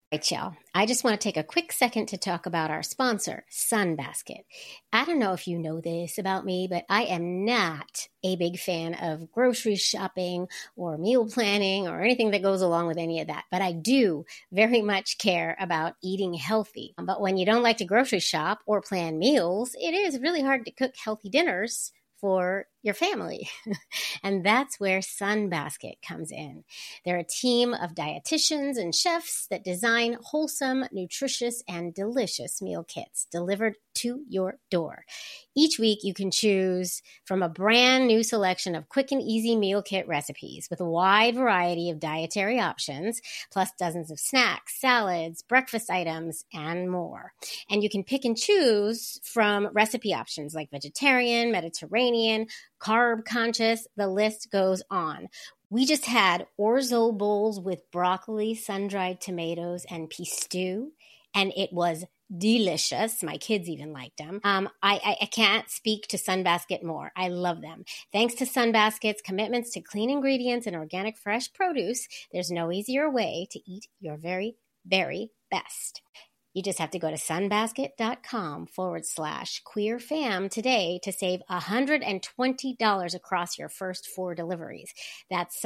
Right, y'all. I just want to take a quick second to talk about our sponsor, Sunbasket. I don't know if you know this about me, but I am not a big fan of grocery shopping or meal planning or anything that goes along with any of that. But I do very much care about eating healthy. But when you don't like to grocery shop or plan meals, it is really hard to cook healthy dinners for your family. And that's where Sunbasket comes in. They're a team of dietitians and chefs that design wholesome, nutritious, and delicious meal kits delivered to your door. Each week, you can choose from a brand new selection of quick and easy meal kit recipes with a wide variety of dietary options, plus dozens of snacks, salads, breakfast items, and more. And you can pick and choose from recipe options like vegetarian, Mediterranean, carb conscious, the list goes on. We just had orzo bowls with broccoli, sun-dried tomatoes, and pea stew, and it was delicious. My kids even liked them. I can't speak to Sunbasket more. I love them. Thanks to Sunbasket's commitments to clean ingredients and organic fresh produce, there's no easier way to eat your very, very best. You just have to go to sunbasket.com/queerfam today to save $120 across your first 4 deliveries. That's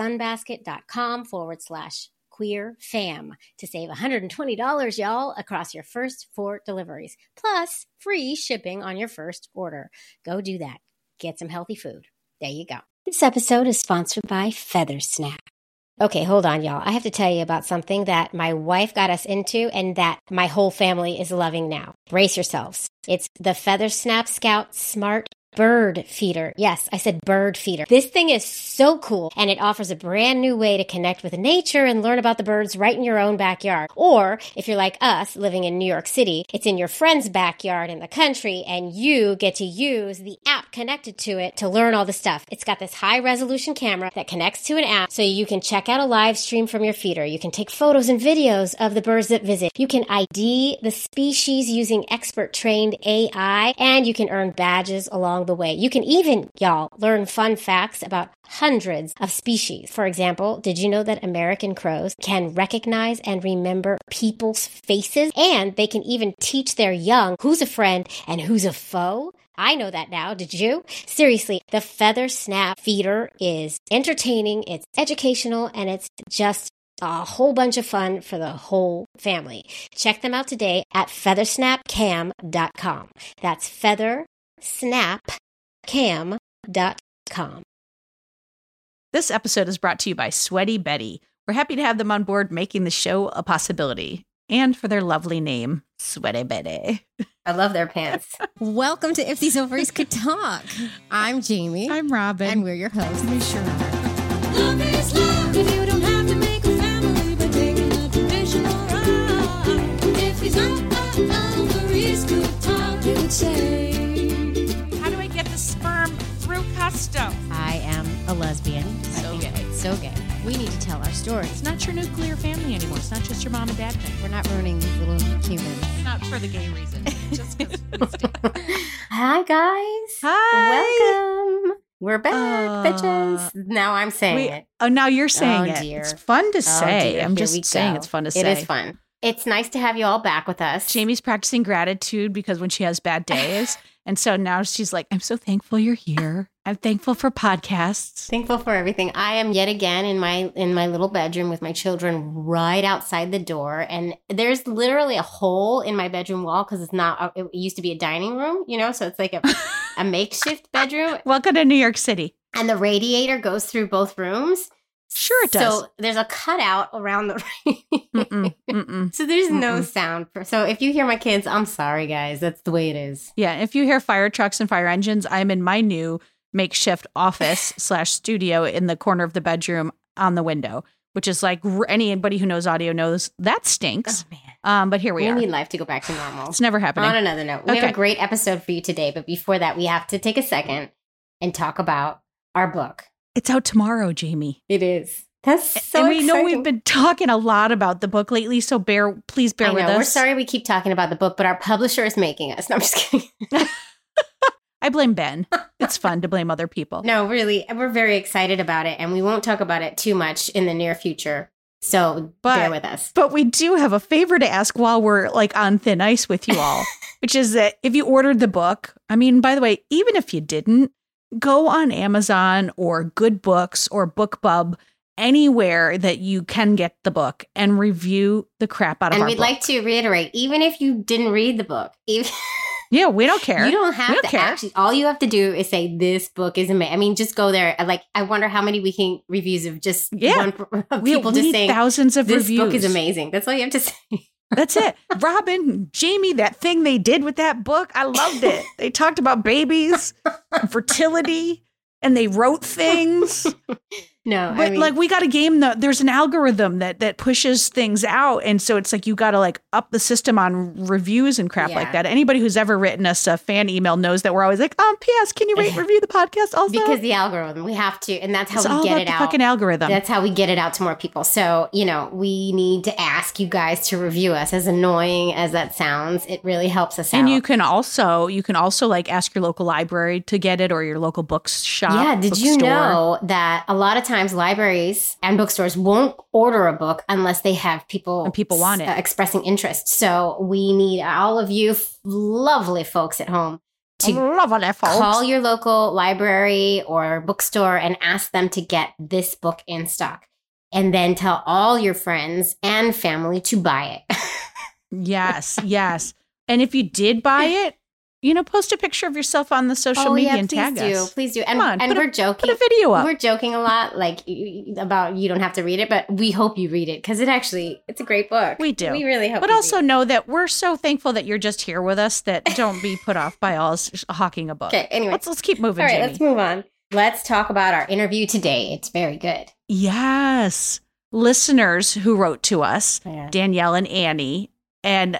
sunbasket.com/queerfam to save $120, y'all, across your first 4 deliveries, plus free shipping on your first order. Go do that. Get some healthy food. There you go. This episode is sponsored by Feathersnap. Okay, hold on, y'all. I have to tell you about something that my wife got us into and that my whole family is loving now. Brace yourselves. It's the Feathersnap Scout Smart Bird Feeder. Yes, I said bird feeder. This thing is so cool, and it offers a brand new way to connect with nature and learn about the birds right in your own backyard. Or, if you're like us, living in New York City, it's in your friend's backyard in the country, and you get to use the app connected to it to learn all the stuff. It's got this high-resolution camera that connects to an app, so you can check out a live stream from your feeder. You can take photos and videos of the birds that visit. You can ID the species using expert-trained AI, and you can earn badges along the way. You can even, y'all, learn fun facts about hundreds of species. For example, did you know that American crows can recognize and remember people's faces? And they can even teach their young who's a friend and who's a foe? I know that now. Did you? Seriously, the Feathersnap Feeder is entertaining, it's educational, and it's just a whole bunch of fun for the whole family. Check them out today at feathersnapcam.com. That's feathersnapcam.com. This episode is brought to you by Sweaty Betty. We're happy to have them on board, making the show a possibility. And for their lovely name, Sweaty Betty. I love their pants. Welcome to If These Ovaries Could Talk. I'm Jamie. I'm Robin. And we're your hosts. We sure are. Love is love. If you don't have to make a family by taking a traditional ride. If these ovaries could talk, you would say. How do I get the sperm through custom? I am a lesbian. So gay. So gay. We need to tell our stories. It's not your nuclear family anymore. It's not just your mom and dad thing. We're not ruining these little humans. Not for the gay reason. Just because. Hi, guys. Hi. Welcome. We're back, bitches. Now I'm saying it. Oh, now you're saying Oh, it. dear. It's fun to Oh, say. dear. I'm Here we just saying go. it's fun to say. It is fun. It's nice to have you all back with us. Jamie's practicing gratitude because when she has bad days. And so now she's like, I'm so thankful you're here. I'm thankful for podcasts. Thankful for everything. I am yet again in my little bedroom with my children right outside the door. And there's literally a hole in my bedroom wall because it used to be a dining room, so it's like a makeshift bedroom. Welcome to New York City. And the radiator goes through both rooms. Sure it does. So there's a cutout around the Mm-mm. So there's no sound. So if you hear my kids, I'm sorry, guys. That's the way it is. Yeah, if you hear fire trucks and fire engines, I'm in my new makeshift office / studio in the corner of the bedroom on the window, which is like anybody who knows audio knows that stinks. Oh, man. But here we are. We need life to go back to normal. It's never happening. On another note, we have a great episode for you today. But before that, we have to take a second and talk about our book. It's out tomorrow, Jamie. It is. That's so and we know exciting. we've been talking a lot about the book lately, so please bear with us. We're sorry we keep talking about the book, but our publisher is making us. No, I'm just kidding. I blame Ben. It's fun to blame other people. No, really, we're very excited about it, and we won't talk about it too much in the near future. So bear with us. But we do have a favor to ask while we're like on thin ice with you all, which is that if you ordered the book, I mean, by the way, even if you didn't, go on Amazon or Good Books or BookBub, anywhere that you can get the book and review the crap out of And our we'd book. like to reiterate, even if you didn't read the book, even Yeah, we don't care. you don't We have don't to care. actually, all you have to do is say, this book is amazing. I mean, just go there. Like, I wonder how many we can reviews of just Yeah. of We people just need saying, thousands of this reviews. book is amazing. That's all you have to say. That's it. Robin, Jamie, that thing they did with that book, I loved it. They talked about babies, and fertility, and they wrote things. No, But I mean, like we got a game that there's an algorithm that pushes things out. And so it's like you got to like up the system on reviews and crap like Yeah. that. Anybody who's ever written us a fan email knows that we're always like, P.S. Can you rate and review the podcast also? because the algorithm, we have to, and that's how it's all we get about it the out. fucking algorithm. That's how we get it out to more people. So, we need to ask you guys to review us. As annoying as that sounds, it really helps us And out. you can also like ask your local library to get it or your local bookshop. Yeah, did you bookstore. know that a lot of times libraries and bookstores won't order a book unless they have people And people want it. expressing interest. So we need all of you lovely folks at home to Lovely folks. call your local library or bookstore and ask them to get this book in stock. And then tell all your friends and family to buy it. Yes, yes. And if you did buy it, post a picture of yourself on the social media and tag us. Please do. And, Come on, and put a- we're joking. Put a video up. We're joking a lot, like about you don't have to read it, but we hope you read it because it's a great book. We do. We really hope. But you also read know that we're so thankful that you're just here with us that don't be put off by us hawking a book. it. Okay. Anyway, Let's keep moving, all right, Jamie. let's move on. Let's talk about our interview today. It's very good. Yes. Listeners who wrote to us, Yeah. Danielle and Annie, and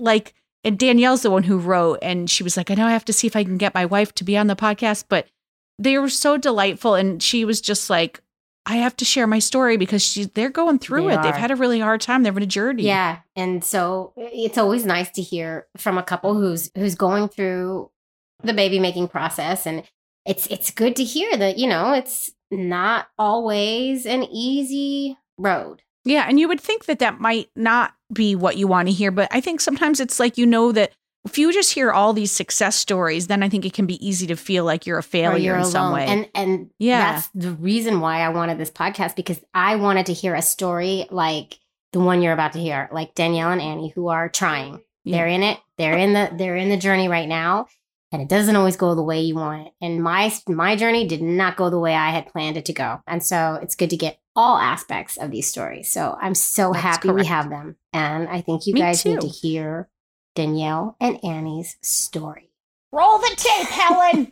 Danielle's the one who wrote, and she was like, I know I have to see if I can get my wife to be on the podcast, but they were so delightful. And she was just like, I have to share my story because they're going through They it. They've are. had a really hard time. They're in a journey. Yeah, and so it's always nice to hear from a couple who's going through the baby making process, and it's good to hear that it's not always an easy road. Yeah. And you would think that might not be what you want to hear. But I think sometimes it's like, that if you just hear all these success stories, then I think it can be easy to feel like you're a Or failure you're in some alone. way. And Yeah. that's the reason why I wanted this podcast, because I wanted to hear a story like the one you're about to hear, like Danielle and Annie, who are trying. Yeah. They're in it. They're in the journey right now, and it doesn't always go the way you want it. And my journey did not go the way I had planned it to go. And so it's good to get all aspects of these stories. So I'm so That's happy we correct. have them. And I think you Me guys need too. to hear Danielle and Annie's story. Roll the tape, Helen.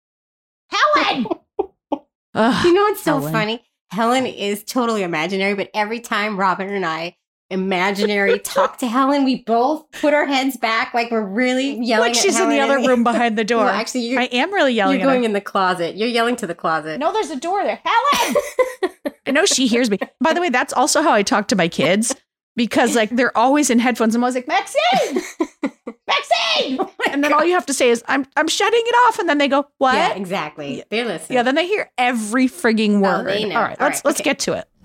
Helen. Ugh, You know what's so Helen. funny? Helen is totally imaginary, but every time Robin and I imaginary talk to Helen, we both put our heads back like we're really yelling like at she's in the Helen. other room behind the door. No, actually, you're, I am really yelling you're at going her. in the closet. You're yelling to the closet. No, there's a door there. Helen. I know she hears me. By the way, that's also how I talk to my kids because like they're always in headphones. I'm always like, Maxine, Maxine. And then all you have to say is, I'm shutting it off. And then they go, what? Yeah, exactly. They're listening. Yeah, then they hear every frigging word. they know. All right, All let's right, okay. get to it.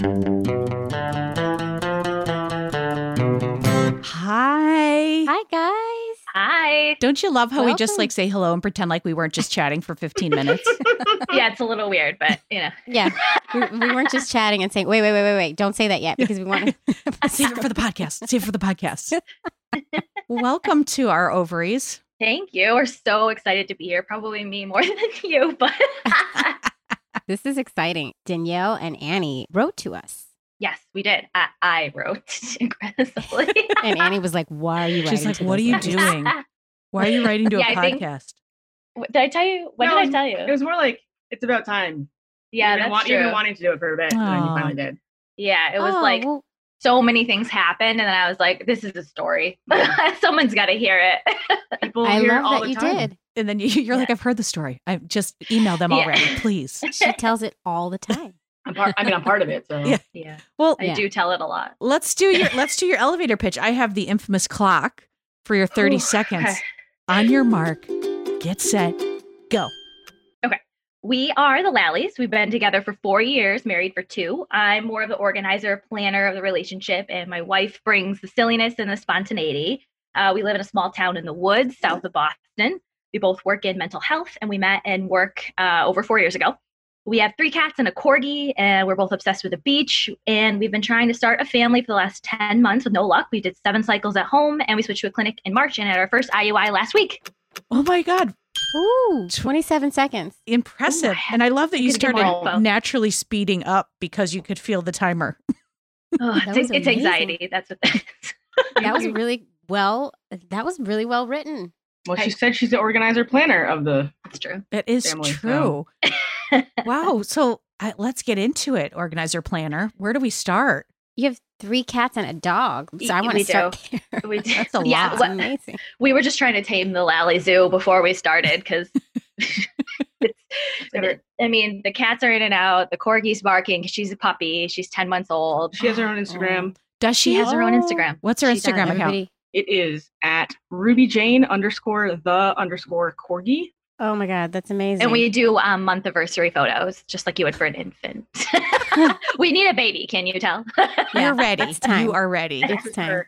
Hi. Hi, guys. Hi. Don't you love how we just Welcome. like say hello and pretend like we weren't just chatting for 15 minutes? Yeah, it's a little weird, but Yeah, we weren't just chatting and saying, wait. Don't say that yet because we want to. Save it for the podcast. Save it for the podcast. Welcome to our ovaries. Thank you. We're so excited to be here. Probably me more than you, but This is exciting. Danielle and Annie wrote to us. yes, we did. I wrote aggressively. And Annie was like, why are you writing She's like, to what are this you lady?" doing? Why are you writing to a Yeah, I think- podcast? Did I tell you? When No, did I tell you? It was more like it's about time. Yeah, You've been that's true. You've been wanting to do it for a bit, and then you Aw. finally did. Yeah, it was Oh, like well, so many things happened, and then I was like, "This is a story. Someone's got to hear it." People I hear it love all that the you time. did. And then you're like, I've heard the story. I just email them Yeah. already, please. She tells it all the time. I'm part of it. So Yeah. Yeah, Well, I Yeah. do tell it a lot. let's do your elevator pitch. I have the infamous clock for your 30 Ooh, seconds. okay. On your mark, get set, go. We are the Lallies. We've been together for 4 years, married for 2. I'm more of the organizer, planner of the relationship, and my wife brings the silliness and the spontaneity. We live in a small town in the woods south of Boston. We both work in mental health, and we met and work over 4 years ago. We have 3 cats and a corgi, and we're both obsessed with the beach. And we've been trying to start a family for the last 10 months with no luck. We did 7 cycles at home, and we switched to a clinic in March and had our first IUI last week. Oh my God. Ooh, 27 seconds. Impressive. And I love that you Could get more started info. naturally speeding up because you could feel the timer. Oh, That was it's amazing. anxiety. That's what that is. That was really well. That was really well written. Well, she said she's the organizer planner of the. That's true. It is Family, true. Wow. So let's get into it, organizer planner. Where do we start? You have 3 cats and a dog. So I want We to start there. We do. That's a Yeah, lot. That's what- amazing. we were just trying to tame the Lally Zoo before we started because I mean, the cats are in and out. The corgi's barking 'cause she's a puppy. She's 10 months old. She has her own Instagram. Does She she has her own Instagram. What's her She does. Instagram account? Everybody. It is at RubyJane_the_corgi. Oh my God, that's amazing. And we do month anniversary photos, just like you would for an infant. We need a baby, can you tell? Yeah, You're ready. it's time. You are ready. It's time.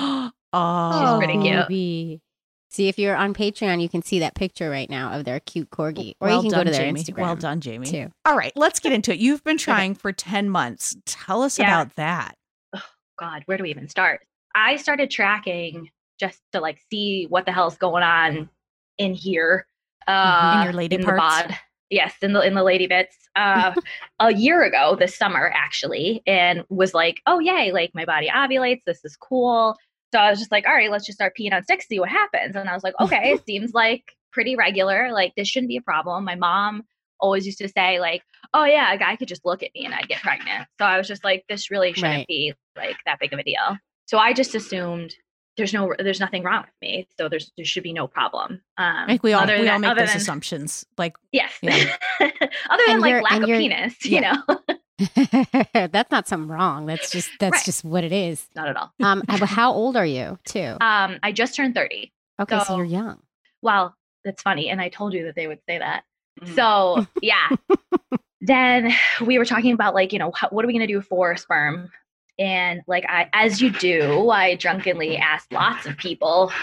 Oh, pretty cute. Ruby. See, if you're on Patreon, you can see that picture right now of their cute corgi. Or Well you can done, go to their Jamie. Instagram. Well done, Jamie. Too. All right, let's get into it. You've been trying for 10 months. Tell us Yeah. about that. God, where do we even start? I started tracking just to like see what the hell's going on in here. In your lady in parts? the bod. Yes, in the lady bits. A year ago this summer actually, and was like, oh yay, like my body ovulates. This is cool. So I was just like, all right, let's just start peeing on sticks, see what happens. And I was like, okay, it seems like pretty regular. Like this shouldn't be a problem. My mom always used to say like, oh yeah, a guy could just look at me and I'd get pregnant. So I was just like, this really shouldn't Right. be like that big of a deal. So I just assumed there's nothing wrong with me. So there should be no problem. I think we all other make than- those assumptions. Like, Yes. Yeah. Other than And like you're- lack and of you're- penis, yeah. you know, That's not something wrong. That's Right. just what it is. not at all. How old are you too? I just turned 30. Okay, so so- you're young. Well, that's funny. And I told you that they would say that. Mm. So yeah. Then we were talking about like, what are we going to do for sperm? And like, as you do, I drunkenly asked lots of people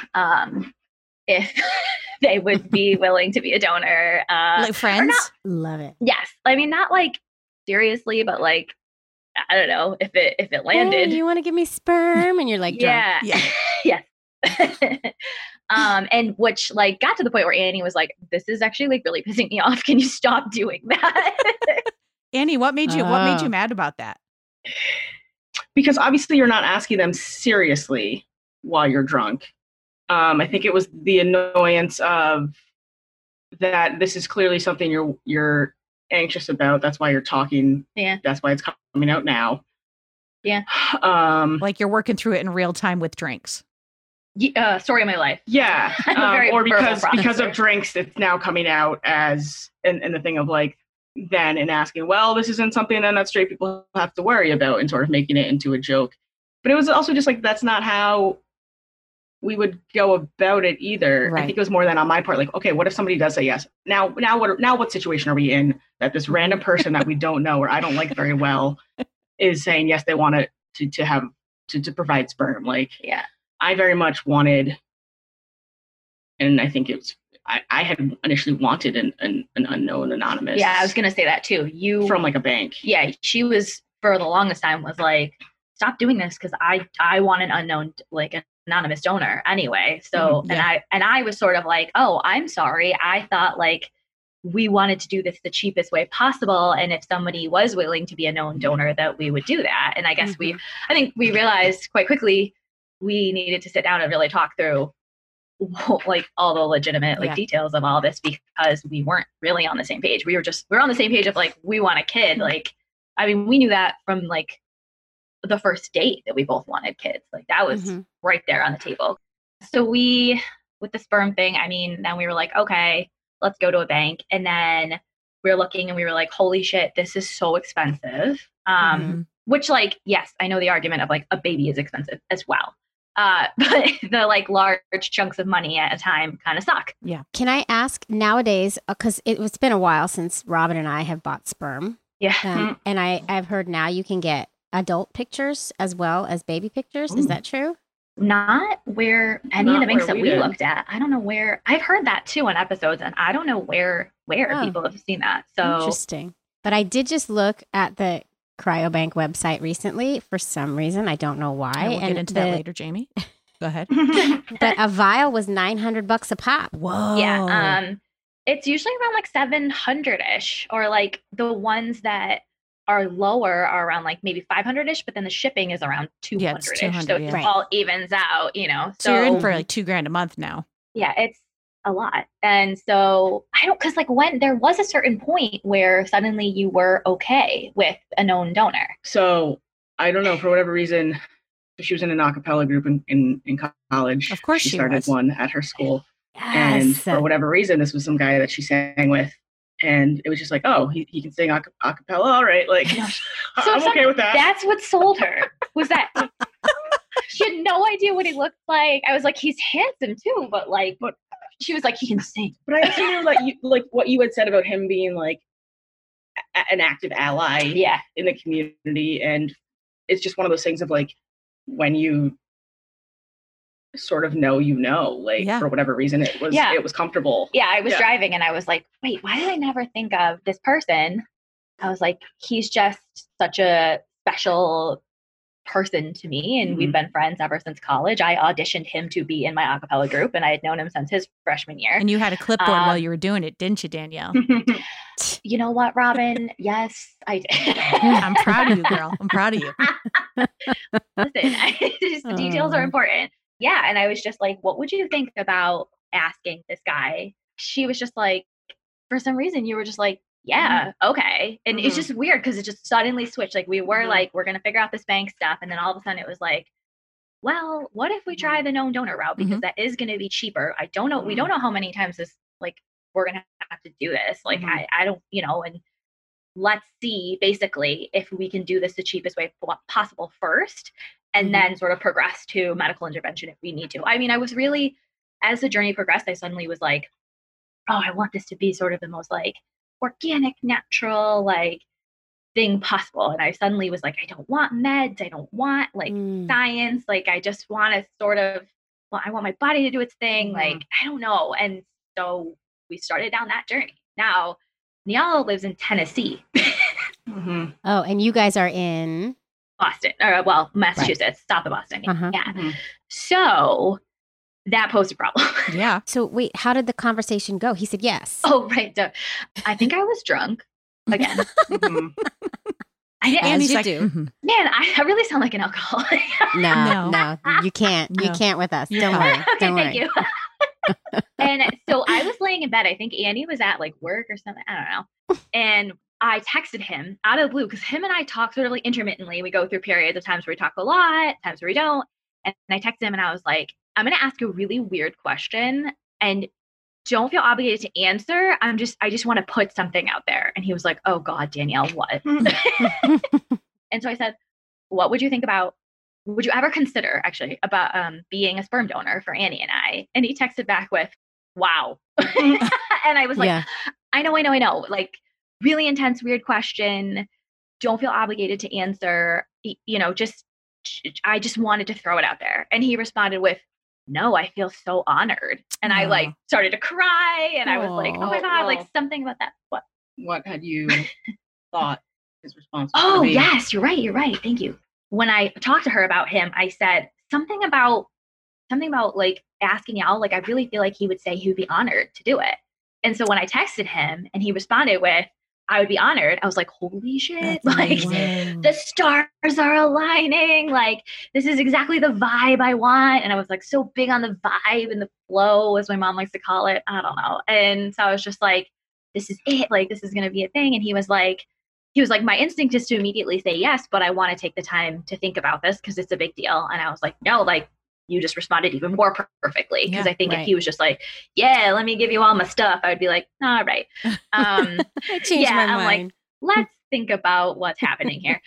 if they would be willing to be a donor. like friends? not- Love it. Yes. I mean, not like seriously, but like, I don't know if it landed. Hey, you want to give me sperm? And you're like, drunk. Yeah. Yeah. yes. And which like got to the point where Annie was like, this is actually like really pissing me off. Can you stop doing that? Annie, what made you Oh. mad about that? Because obviously you're not asking them seriously while you're drunk. I think it was the annoyance of that this is clearly something you're anxious about. That's why you're talking. Yeah. That's why it's coming out now. Yeah. Like you're working through it in real time with drinks. Story of my life. Yeah. I'm a very Or verbal because of processor. drinks, it's now coming out as and the thing of like then and asking, well, this isn't something then that straight people have to worry about and sort of making it into a joke. But it was also just like that's not how we would go about it either. Right. I think it was more than on my part, like, okay, what if somebody does say yes? Now what situation are we in that this random person that we don't know or I don't like very well is saying yes, they want to have to provide sperm. Like Yeah. I very much wanted, and I think I had initially wanted an unknown anonymous. Yeah, I was gonna say that too. You from like a bank. Yeah, she was for the longest time was like, stop doing this because I want an unknown like an anonymous donor anyway. So Mhm, and I was sort of like, oh, I'm sorry. I thought like we wanted to do this the cheapest way possible, and if somebody was willing to be a known donor, that we would do that. And I guess I think we realized quite quickly we needed to sit down and really talk through like all the legitimate like Yeah. details of all this because we weren't really on the same page. We were on the same page of like we want a kid. Like I mean, we knew that from like the first date that we both wanted kids. Like that was Mhm. right there on the table. So with the sperm thing, I mean, then we were like, okay, let's go to a bank. And then we were looking and we were like, holy shit, this is so expensive. Mhm. Which like, yes, I know the argument of like a baby is expensive as well. But the like large chunks of money at a time kind of suck. Can I ask nowadays, because it's been a while since Robin and I have bought sperm, Yeah. and I've heard now you can get adult pictures as well as baby pictures. Is Ooh. that true? Not where any of Not the banks where that we we did. looked at. I don't know where. I've heard that too on episodes, and I don't know where Oh. people have seen that. So Interesting. But I did just look at the Cryobank website recently for some reason. I don't know why. We'll get into that the- later, Jamie. Go ahead. But a vial was $900 a pop. Whoa. yeah, it's usually around like 700-ish, or like the ones that are lower are around like maybe 500-ish, but then the shipping is around 200-ish. Yeah, it's 200, so it yeah. Right. all evens out, you know. So you're in for like $2,000 a month now. Yeah, it's a lot. And so I don't, because like when there was a certain point where suddenly you were okay with a known donor. So I don't know, for whatever reason, she was in an a cappella group in college. Of course she started was. one at her school. And Yes. for whatever reason, this was some guy that she sang with. And it was just like, oh, he can sing a cappella. All right. Like, So I'm it's okay with that. That's what sold her, was that she had no idea what he looked like. I was like, he's handsome too, but she was like, he can sing. But I also know that like what you had said about him being like an active ally Yeah. in the community. And it's just one of those things of like, when you sort of know, like Yeah. for whatever reason, it was comfortable. Yeah, I was Yeah. driving and I was like, wait, why did I never think of this person? I was like, he's just such a special person to me, and we've been friends ever since college. I auditioned him to be in my a cappella group, and I had known him since his freshman year. And you had a clipboard while you were doing it, didn't you, Danielle? You know what, Robin? Yes, I did. I'm proud of you, girl. I'm proud of you. Listen, the details are important. Yeah, and I was just like, what would you think about asking this guy? She was just like, for some reason, you were just like, yeah, okay. And it's just weird because it just suddenly switched. Like we were like, we're gonna figure out this bank stuff, and then all of a sudden it was like, well, what if we try the known donor route, because that is gonna be cheaper. I don't know. We don't know how many times this like we're gonna have to do this. Like I don't, you know, and let's see basically if we can do this the cheapest way possible first, and then sort of progress to medical intervention if we need to. I mean, I was really, as the journey progressed, I suddenly was like, oh, I want this to be sort of the most like organic, natural, like thing possible. And I suddenly was like, I don't want meds. I don't want like science. Like, I just want to sort of, well, I want my body to do its thing. Like, I don't know. And so we started down that journey. Now, Niall lives in Tennessee, Mhm. Oh, and you guys are in. Boston, or well, Massachusetts, south of Boston. Uh-huh. Yeah. Mhm. So that posed a problem. Yeah. So wait, how did the conversation go? He said yes. Oh, right. So I think I was drunk again. Mhm. I didn't, As And he's you like, do. "Mhm." man, I really sound like an alcoholic. No, you can't. You No. can't with us. You Don't can't. worry. Okay, Don't thank worry. you. And so I was laying in bed. I think Annie was at like work or something. I don't know. And I texted him out of the blue because him and I talk sort of like intermittently. We go through periods of times where we talk a lot, times where we don't. And I texted him and I was like, I'm going to ask you a really weird question and don't feel obligated to answer. I just want to put something out there. And he was like, oh God, Danielle, what? And so I said, what would you think about, would you ever consider actually about being a sperm donor for Annie and I? And he texted back with, wow. And I was like, Yeah. I know. Like, really intense, weird question. Don't feel obligated to answer. You know, I just wanted to throw it out there. And he responded with, no, I feel so honored. And I like started to cry. And I was like, oh my God, like something about that. What? What had you thought his response was Oh, gonna be? yes, you're right. Thank you. When I talked to her about him, I said something about like asking y'all, like, I really feel like he would say he would be honored to do it. And so when I texted him and he responded with, I would be honored, I was like, holy shit. That's Like, amazing. the stars are aligning. Like, this is exactly the vibe I want. And I was like, so big on the vibe and the flow, as my mom likes to call it. I don't know. And so I was just like, this is it. Like, this is going to be a thing. And he was like, my instinct is to immediately say yes, but I want to take the time to think about this because it's a big deal. And I was like, no, like, you just responded even more perfectly. Because Yeah, I think if right. he was just like, yeah, let me give you all my stuff, I would be like, all right. I changed my I'm like, mind. let's think about what's happening here.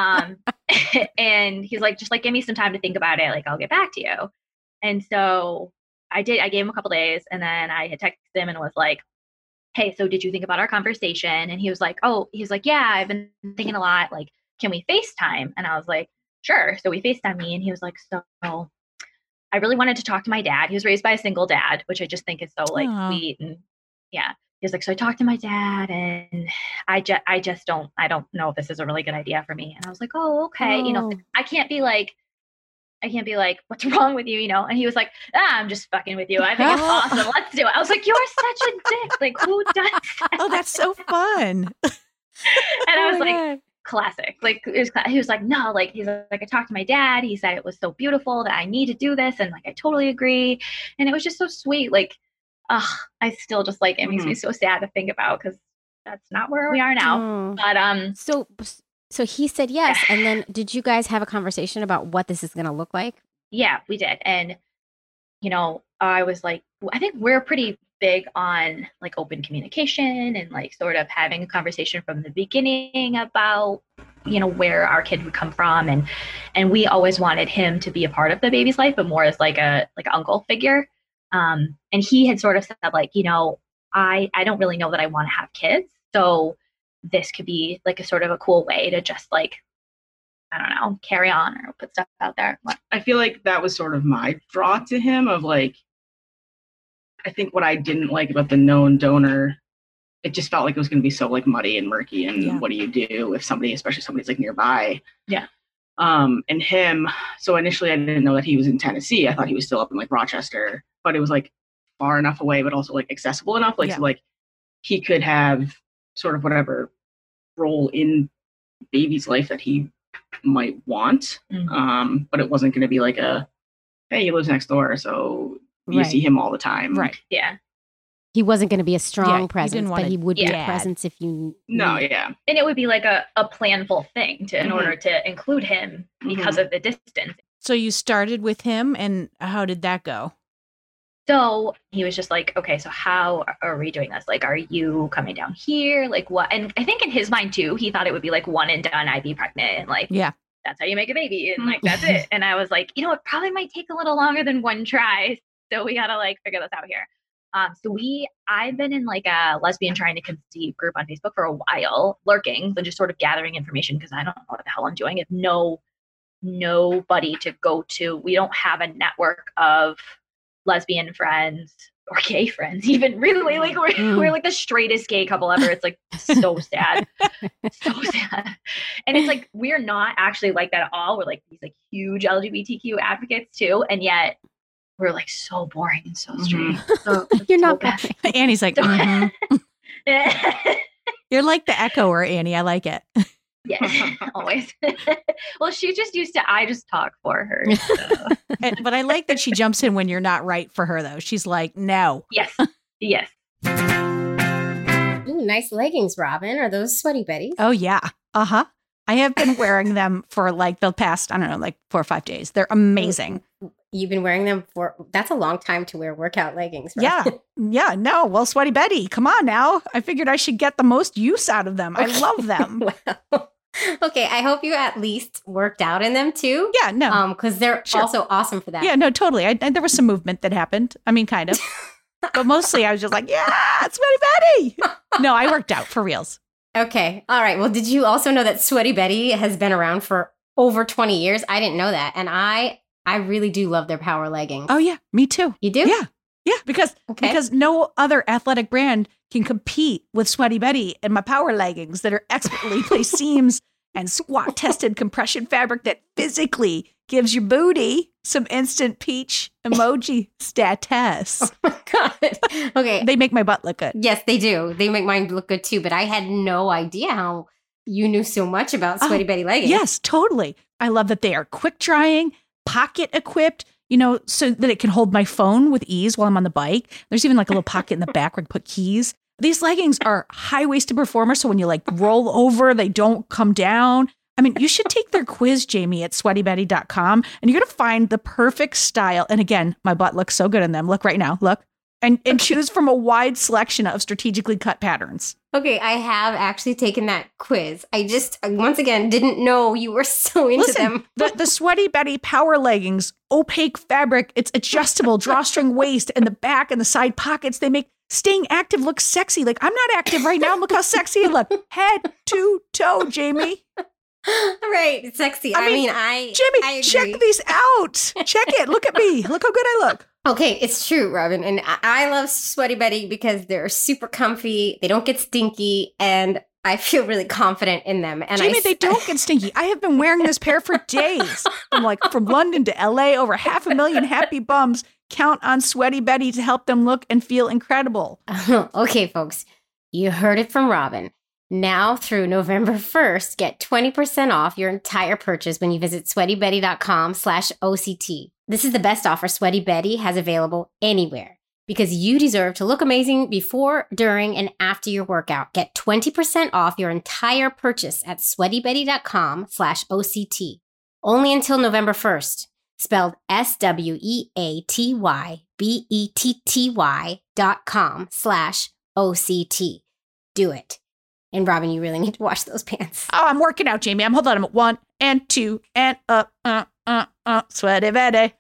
And he's like, just like, give me some time to think about it. Like, I'll get back to you. And so I did. I gave him a couple days, and then I had texted him and was like, hey, so did you think about our conversation? And he was like, yeah, I've been thinking a lot. Like, can we FaceTime? And I was like, sure. So we FaceTime me, and he was like, so I really wanted to talk to my dad. He was raised by a single dad, which I just think is so like sweet. And yeah, he was like, so I talked to my dad, and I don't know if this is a really good idea for me. And I was like, oh, okay. You know, I can't be like, what's wrong with you? You know? And he was like, I'm just fucking with you. I think it's awesome. Let's do it. I was like, you're such a dick. Like, who does that? Oh, that's so fun. And I was like, classic. Like, he was like, no, like, he's like, I talked to my dad. He said it was so beautiful that I need to do this. And like, I totally agree. And it was just so sweet. Like, I still just like, it makes me so sad to think about, because that's not where we are now. But, So he said yes. And then did you guys have a conversation about what this is going to look like? Yeah, we did. And, you know, I was like, I think we're pretty big on like open communication and like sort of having a conversation from the beginning about, you know, where our kid would come from. And we always wanted him to be a part of the baby's life, but more as like an uncle figure. And he had sort of said like, you know, I don't really know that I want to have kids. So this could be like a sort of a cool way to just like, I don't know, carry on or put stuff out there. I feel like that was sort of my draw to him of like, I think what I didn't like about the known donor, it just felt like it was going to be so like muddy and murky. And what do you do if somebody, especially somebody's like nearby? Yeah. And him, so initially I didn't know that he was in Tennessee. I thought he was still up in like Rochester, but it was like far enough away, but also like accessible enough. Like, so like he could have sort of whatever role in baby's life that he might want. But it wasn't going to be like a, hey, he lives next door, so you see him all the time. Right. Yeah. He wasn't going to be a strong presence, want but he would be a dad. presence if you... No, yeah. And it would be like a planful thing to in order to include him because of the distance. So you started with him, and how did that go? So he was just like, okay, so how are we doing this? Like, are you coming down here? Like what? And I think in his mind too, he thought it would be like one and done, I'd be pregnant. And like, that's how you make a baby. And like, that's it. And I was like, you know, it probably might take a little longer than one try. So we got to like figure this out here. I've been in like a lesbian trying to conceive group on Facebook for a while, lurking, but just sort of gathering information because I don't know what the hell I'm doing. I have nobody to go to. We don't have a network of lesbian friends or gay friends, even really. Like we're like the straightest gay couple ever. It's like so sad. So sad. And it's like we're not actually like that at all. We're like these like huge LGBTQ advocates too, and yet we're like so boring and so straight. So, You're not bad. Annie's like, You're like the echoer, Annie. I like it. Yes, always. Well, she just used to, I just talk for her. So. But I like that she jumps in when you're not right for her, though. She's like, no. Yes. Yes. Ooh, nice leggings, Robin. Are those Sweaty Betties? Oh, yeah. Uh-huh. I have been wearing them for like the past, I don't know, like 4 or 5 days. They're amazing. You've been wearing them that's a long time to wear workout leggings, right? Yeah. Yeah. No. Well, Sweaty Betty, come on now. I figured I should get the most use out of them. I love them. Well, okay. I hope you at least worked out in them too. Yeah. No. Because they're also awesome for that. Yeah. No, totally. There was some movement that happened. I mean, kind of. But mostly I was just like, yeah, Sweaty Betty. No, I worked out for reals. Okay. All right. Well, did you also know that Sweaty Betty has been around for over 20 years? I didn't know that. And I really do love their power leggings. Oh, yeah. Me too. You do? Yeah. Yeah. Because no other athletic brand can compete with Sweaty Betty and my power leggings that are expertly placed seams and squat tested compression fabric that physically gives your booty some instant peach emoji status. Oh my God. Okay. They make my butt look good. Yes, they do. They make mine look good too. But I had no idea how you knew so much about Sweaty Betty leggings. Yes, totally. I love that they are quick drying, pocket equipped, you know, so that it can hold my phone with ease while I'm on the bike. There's even like a little pocket in the back where I can put keys. These leggings are high-waisted performers, so when you like roll over, they don't come down. I mean, you should take their quiz, Jamie, at sweatybetty.com, and you're going to find the perfect style. And again, my butt looks so good in them. Look right now. Look. and choose from a wide selection of strategically cut patterns. Okay, I have actually taken that quiz. I just, once again, didn't know you were so into them. The Sweaty Betty power leggings, opaque fabric, it's adjustable, drawstring waist, and the back and the side pockets, they make staying active look sexy. Like, I'm not active right now. Look how sexy I look. Head to toe, Jamie. Right, it's sexy. I mean, I Jamie, check these out. Check it. Look at me. Look how good I look. Okay, it's true, Robin. And I love Sweaty Betty because they're super comfy. They don't get stinky. And I feel really confident in them. And Jamie, they don't get stinky. I have been wearing this pair for days. From London to LA, over 500,000 happy bums count on Sweaty Betty to help them look and feel incredible. Okay, folks, you heard it from Robin. Now through November 1st, get 20% off your entire purchase when you visit sweatybetty.com/OCT. This is the best offer Sweaty Betty has available anywhere because you deserve to look amazing before, during, and after your workout. Get 20% off your entire purchase at sweatybetty.com/OCT. Only until November 1st. Spelled SWEATTY.com/OCT. Do it. And Robin, you really need to wash those pants. Oh, I'm working out, Jamie. I'm at 1 and 2 and up, Sweaty Betty.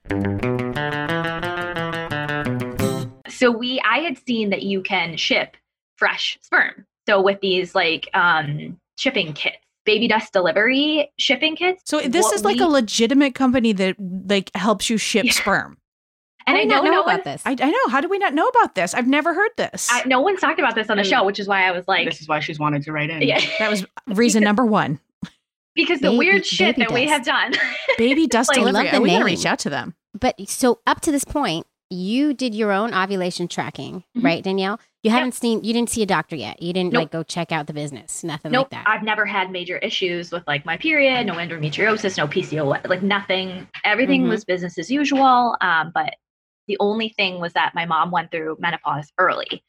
So I had seen that you can ship fresh sperm. So with these shipping kits, baby dust delivery shipping kits. So this is like a legitimate company that like helps you ship sperm. And I don't know about this. I know. How do we not know about this? I've never heard this. No one's talked about this on the show, which is why I was like, This is why she's wanted to write in. yeah, That was reason number one. because the weird shit baby that we dust. have done. Baby dust Like, I love delivery. the We gotta name. reach out to them. But so up to this point, you did your own ovulation tracking, right, Danielle? You haven't seen, you didn't see a doctor yet. You didn't Nope. like go check out the business, nothing Nope, like that. I've never had major issues with like my period, no endometriosis, no PCOS, like nothing. Everything Mhm. was business as usual. But the only thing was that my mom went through menopause early.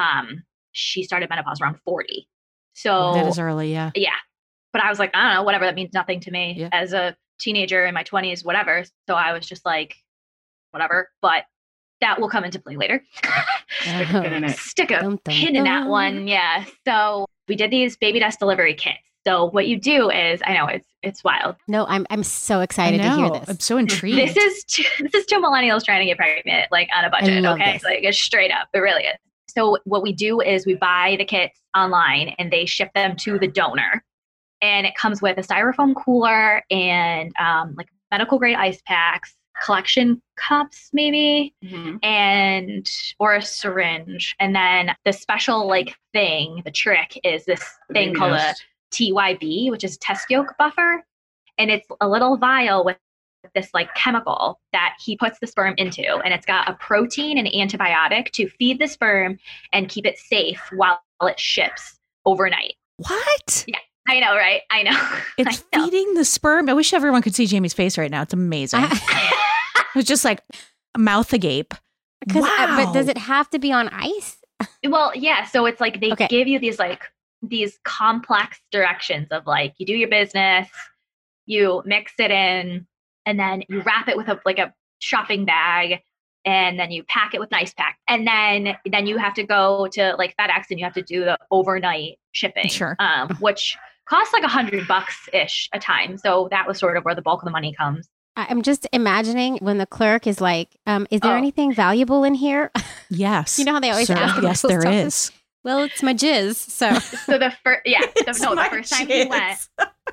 She started menopause around 40. So That is early, yeah. yeah. But I was like, I don't know, whatever. That means nothing to me Yeah. as a teenager in my 20s, whatever. So I was just like, whatever. But that will come into play later. Stick a pin in it. Stick a Dum, dum, pin in that dum. one. Yeah. So we did these baby dust delivery kits. So what you do is, I know it's wild. No, I'm so I excited to hear know. this. I'm so intrigued. This is two millennials trying to get pregnant, like on a budget. love Okay, this. like it's straight up. It really is. So what we do is we buy the kits online and they ship them to the donor, and it comes with a styrofoam cooler and like medical grade ice packs, collection cups maybe, Mhm. and or a syringe, and then the special like thing, the trick is this thing Baby called dust. a TYB, which is test yolk buffer, and it's a little vial with this like chemical that he puts the sperm into, and it's got a protein and antibiotic to feed the sperm and keep it safe while it ships overnight. What? I know, right? I know. It's I know. feeding the sperm. I wish everyone could see Jamie's face right now. It's amazing. It's just like mouth agape. But does it have to be on ice? Well, yeah. So it's like they Okay. give you these complex directions of like you do your business, you mix it in, and then you wrap it with a shopping bag, and then you pack it with an ice pack, and then you have to go to like FedEx and you have to do the overnight shipping, Sure. Which costs like $100 ish a time. So that was sort of where the bulk of the money comes. I'm just imagining when the clerk is like, is there Oh. anything valuable in here? Yes. You know how they always Sir, ask at the yes, post there office? is. Well, it's my jizz. So So the first, the My first time we went, jizz.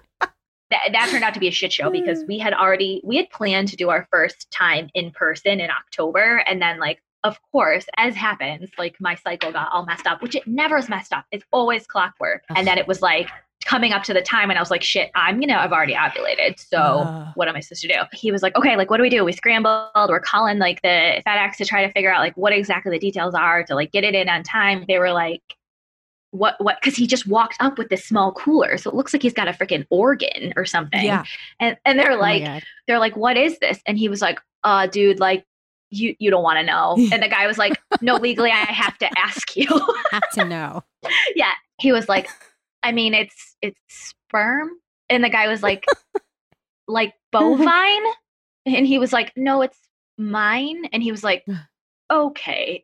that turned out to be a shit show because we had planned to do our first time in person in October, and then like of course, as happens, like my cycle got all messed up, which it never is messed up. It's always clockwork. And then it was like coming up to the time and I was like, shit, I've already ovulated. So what am I supposed to do? He was like, okay, like what do we do? We scrambled, we're calling like the FedEx to try to figure out like what exactly the details are to like get it in on time. They were like, what, because he just walked up with this small cooler. So it looks like he's got a freaking organ or something. Yeah. And they're oh my like, God. what is this? And he was like, dude, like you don't want to know. And the guy was like, no, legally I have to ask you. Have to know. Yeah. He was like, I mean, it's sperm. And the guy was like bovine. And he was like, no, it's mine. And he was like, okay.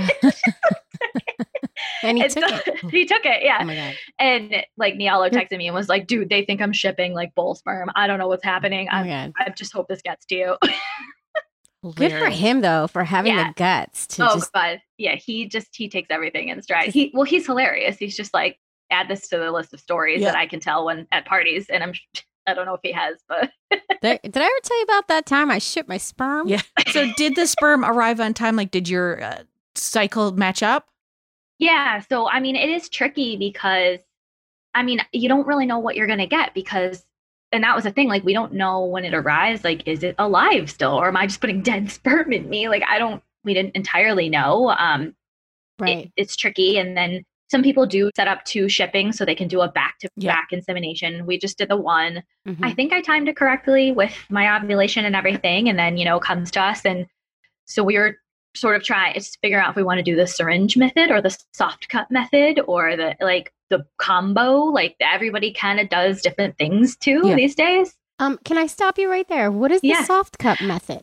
And he And took so- it. He took it, yeah. Oh my God. And like Nialo texted me and was like, dude, they think I'm shipping like bull sperm. I don't know what's happening. Oh my God. I just hope this gets to you. Good for Hilarious. him though, for having Yeah. the guts to Oh, just but yeah, he takes everything in stride. He's hilarious. He's just like, add this to the list of stories Yeah. that I can tell when at parties. And I don't know if he has, but Did I ever tell you about that time I shipped my sperm? Yeah. So did the sperm arrive on time? Like, did your cycle match up? yeah. So, I mean, it is tricky because, I mean, you don't really know what you're going to get because, and that was the thing, like, we don't know when it arrives. Like, is it alive still? Or am I just putting dead sperm in me? Like, we didn't entirely know. Right. It's tricky. And then some people do set up 2 shipping so they can do a back-to-back insemination. We just did the one. Mhm. I think I timed it correctly with my ovulation and everything. And then, it comes to us. And so we were sort of trying to figure out if we want to do the syringe method or the soft cut method or the combo. Like everybody kind of does different things too Yeah. these days. Can I stop you right there? What is the Yeah. soft cup method?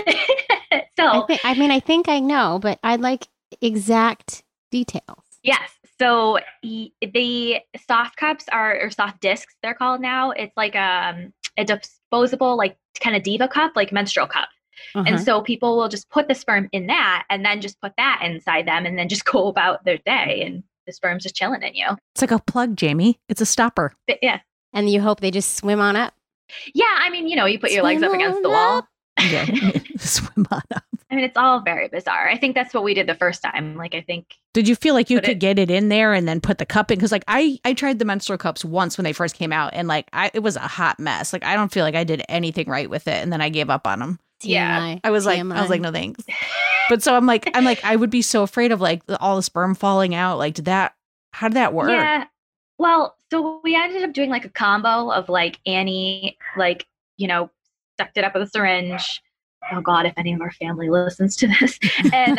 So I think I know, but I'd like exact details. yes. So the soft cups or soft discs, they're called now. It's like a disposable, like kind of diva cup, like menstrual cup. Uh-huh. And so people will just put the sperm in that and then just put that inside them and then just go about their day. And the sperm's just chilling in you. It's like a plug, Jamie. It's a stopper. But yeah. And you hope they just swim on up. Yeah. I mean, you put your legs up Swim against the on wall. up. Yeah. Swim on up. I mean, it's all very bizarre. I think that's what we did the first time. Like, I think, Did you feel like you Put could it- get it in there and then put the cup in? Because like I tried the menstrual cups once when they first came out, and like it was a hot mess. Like I don't feel like I did anything right with it, and then I gave up on them. Yeah. TMI. I was like, TMI. no thanks. But so I'm like, I would be so afraid of like all the sperm falling out. Like, how did that work? yeah. Well, so we ended up doing like a combo of like Annie, like, sucked it up with a syringe. Oh God, if any of our family listens to this, and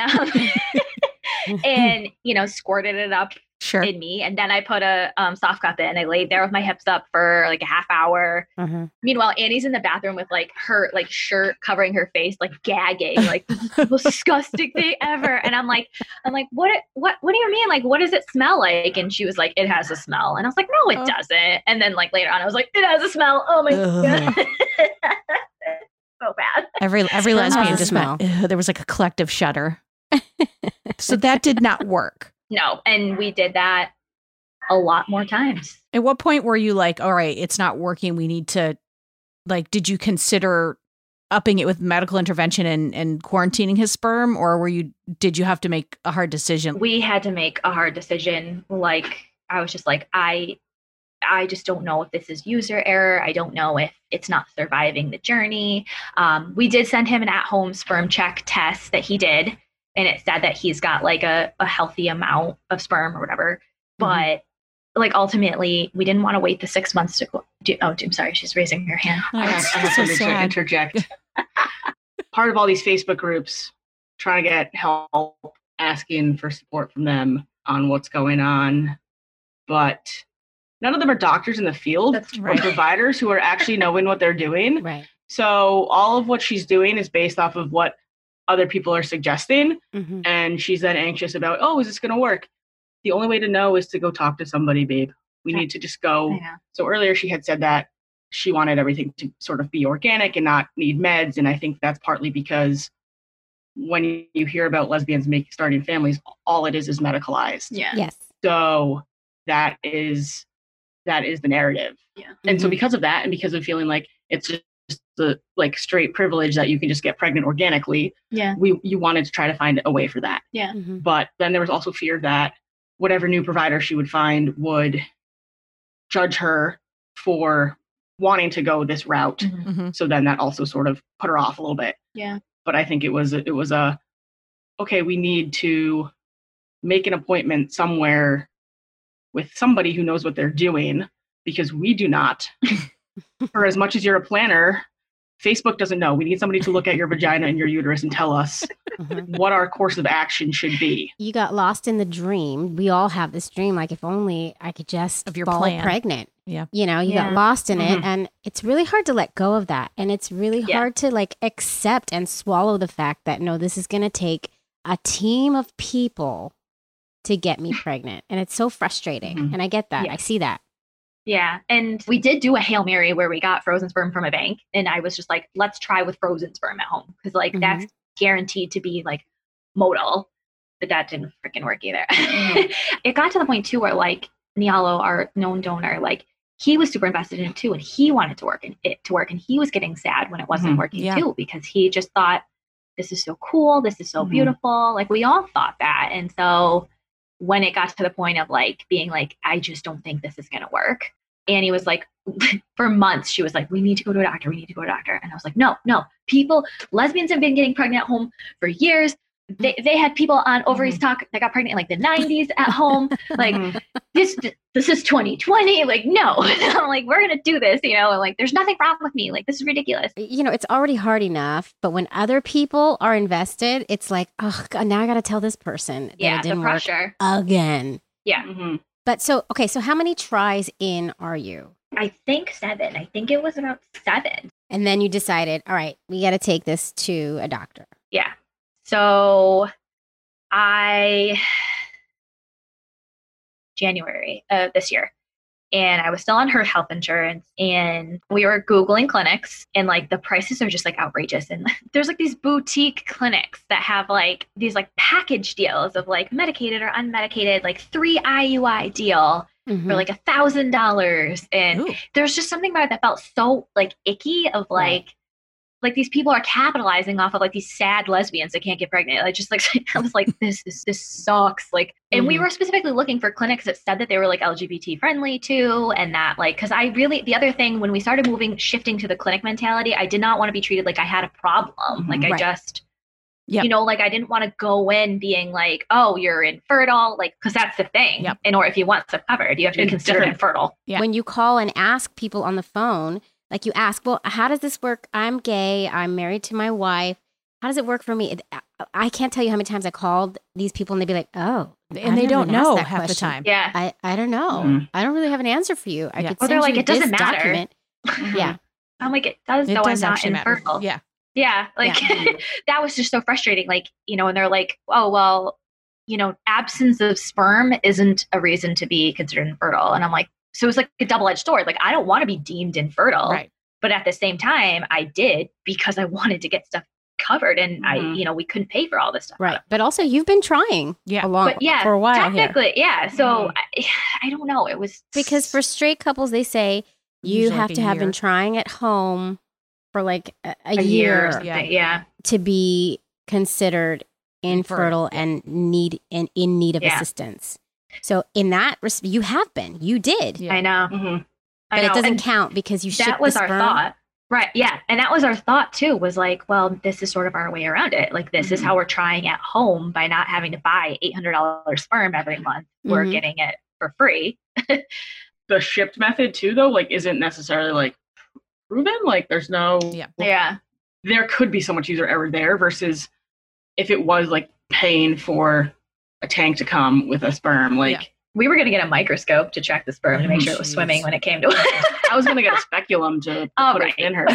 and squirted it up Sure. in me, and then I put a soft cup in. I laid there with my hips up for like a half hour. Uh-huh. Meanwhile, Annie's in the bathroom with like her shirt covering her face, like gagging, like this is the most disgusting thing ever. And I'm like, what do you mean? Like, what does it smell like? And she was like, it has a smell. And I was like, no, it doesn't. And then like later on, I was like, it has a smell. Oh my Ugh. God. So bad. Every has lesbian a just went, "Ugh," there was like a collective shudder. So that did not work. No. And we did that a lot more times. At what point were you like, all right, it's not working. We need to, like, did you consider upping it with medical intervention and quarantining his sperm? Or did you have to make a hard decision? We had to make a hard decision. Like, I was just like, I just don't know if this is user error. I don't know if it's not surviving the journey. We did send him an at-home sperm check test that he did, and it said that he's got like a healthy amount of sperm or whatever. But like ultimately, we didn't want to wait the 6 months to go. I'm sorry, she's raising her hand. Oh, I have so something to sad. interject. Part of all these Facebook groups, trying to get help, asking for support from them on what's going on, but none of them are doctors in the field That's or right. providers who are actually knowing what they're doing. Right. So all of what she's doing is based off of what other people are suggesting, Mhm. and she's then anxious about, oh, is this going to work? The only way to know is to go talk to somebody, babe. We need to just go. I know. So earlier she had said that she wanted everything to sort of be organic and not need meds. And I think that's partly because when you hear about lesbians starting families, all it is medicalized. Yeah. Yes. So that is the narrative. Yeah. And so because of that, and because of feeling like it's just the like straight privilege that you can just get pregnant organically, Yeah. you wanted to try to find a way for that. Mhm. But then there was also fear that whatever new provider she would find would judge her for wanting to go this route. Mhm. Mhm. So then that also sort of put her off a little bit. Yeah. But I think it was okay, we need to make an appointment somewhere with somebody who knows what they're doing, because we do not. For as much as you're a planner, Facebook doesn't know. We need somebody to look at your vagina and your uterus and tell us Mhm. what our course of action should be. You got lost in the dream. We all have this dream. Like, if only I could just Of your fall plan. pregnant. Yeah. You know, you Yeah. got lost in it, Mhm. and it's really hard to let go of that. And it's really Yeah. hard to like accept and swallow the fact that no, this is going to take a team of people to get me pregnant. And it's so frustrating. Mhm. And I get that. Yeah. I see that. Yeah. And we did do a Hail Mary where we got frozen sperm from a bank. And I was just like, let's try with frozen sperm at home. Because like that's guaranteed to be like modal. But that didn't freaking work either. It got to the point too where like Nialo, our known donor, like he was super invested in it too. And he wanted to work and he was getting sad when it wasn't working Yeah. too, because he just thought, this is so cool. This is so beautiful. Like we all thought that. And so when it got to the point of like being like, I just don't think this is going to work. Annie was like, for months, she was like, we need to go to a doctor. We need to go to a doctor. And I was like, no, lesbians have been getting pregnant at home for years. They had people on Ovaries Talk that got pregnant in like the 90s at home. Like this is 2020. Like, no, I'm like, we're going to do this, you know, and like, there's nothing wrong with me. Like, this is ridiculous. You know, it's already hard enough, but when other people are invested, it's like, oh, God, now I got to tell this person that Yeah, it the didn't work pressure. again. Yeah. Mhm. But so how many tries in are you? I think 7. I think it was about 7. And then you decided, all right, we got to take this to a doctor. Yeah. So January of this year, and I was still on her health insurance, and we were Googling clinics, and like the prices are just like outrageous. And there's like these boutique clinics that have like these like package deals of like medicated or unmedicated, like 3 IUI deal for like $1,000. And Ooh. there's just something about it that felt so like icky of like these people are capitalizing off of like these sad lesbians that can't get pregnant. I just like, I was like, this sucks. Like, and we were specifically looking for clinics that said that they were like LGBT friendly too. And that like, cause the other thing when we started shifting to the clinic mentality, I did not want to be treated like I had a problem. Like I just, Yep. you know, like I didn't want to go in being like, oh, you're infertile. Like, cause that's the thing. Yep. And or if you want stuff covered, you have to be It's considered different. infertile. Yeah. When you call and ask people on the phone, like you ask, well, how does this work? I'm gay. I'm married to my wife. How does it work for me? I can't tell you how many times I called these people and they'd be like, oh, And they don't know half the time. Yeah. I don't know. Mhm. I don't really have an answer for you. I Yeah. could Or send they're like, you it doesn't this matter. document. Yeah. I'm like, it does, It though. does I'm not actually matter. infertile. Yeah. Yeah, like that was just so frustrating. Like, you know, and they're like, oh, well, you know, absence of sperm isn't a reason to be considered infertile. And I'm like, so it's like a double-edged sword. Like, I don't want to be deemed infertile. Right. But at the same time, I did because I wanted to get stuff covered. And we couldn't pay for all this stuff. Right. But also you've been trying Yeah. But yeah, for a while here. technically, yeah. So I don't know. It was Because for straight couples, they say you Usually have like to a have year. been trying at home for like a a year or year something. Yeah. to be considered infertile Infertile. and in need of Yeah. assistance. So in that, you have been, you did, Yeah. I know. Mhm. I but it know. doesn't And count because you shipped that was the our sperm. thought. Right. Yeah. And that was our thought too, was like, well, this is sort of our way around it. Like, this is how we're trying at home by not having to buy $800 sperm every month. We're Mhm. getting it for free. The shipped method too, though, like isn't necessarily like proven. Like there's no, Yeah. Yeah. there could be so much user error there versus if it was like paying for a tank to come with a sperm. Like Yeah. We were going to get a microscope to check the sperm to make Oh, sure it was jeez. swimming when it came to it. I was gonna get a speculum to Oh, put right. it in her.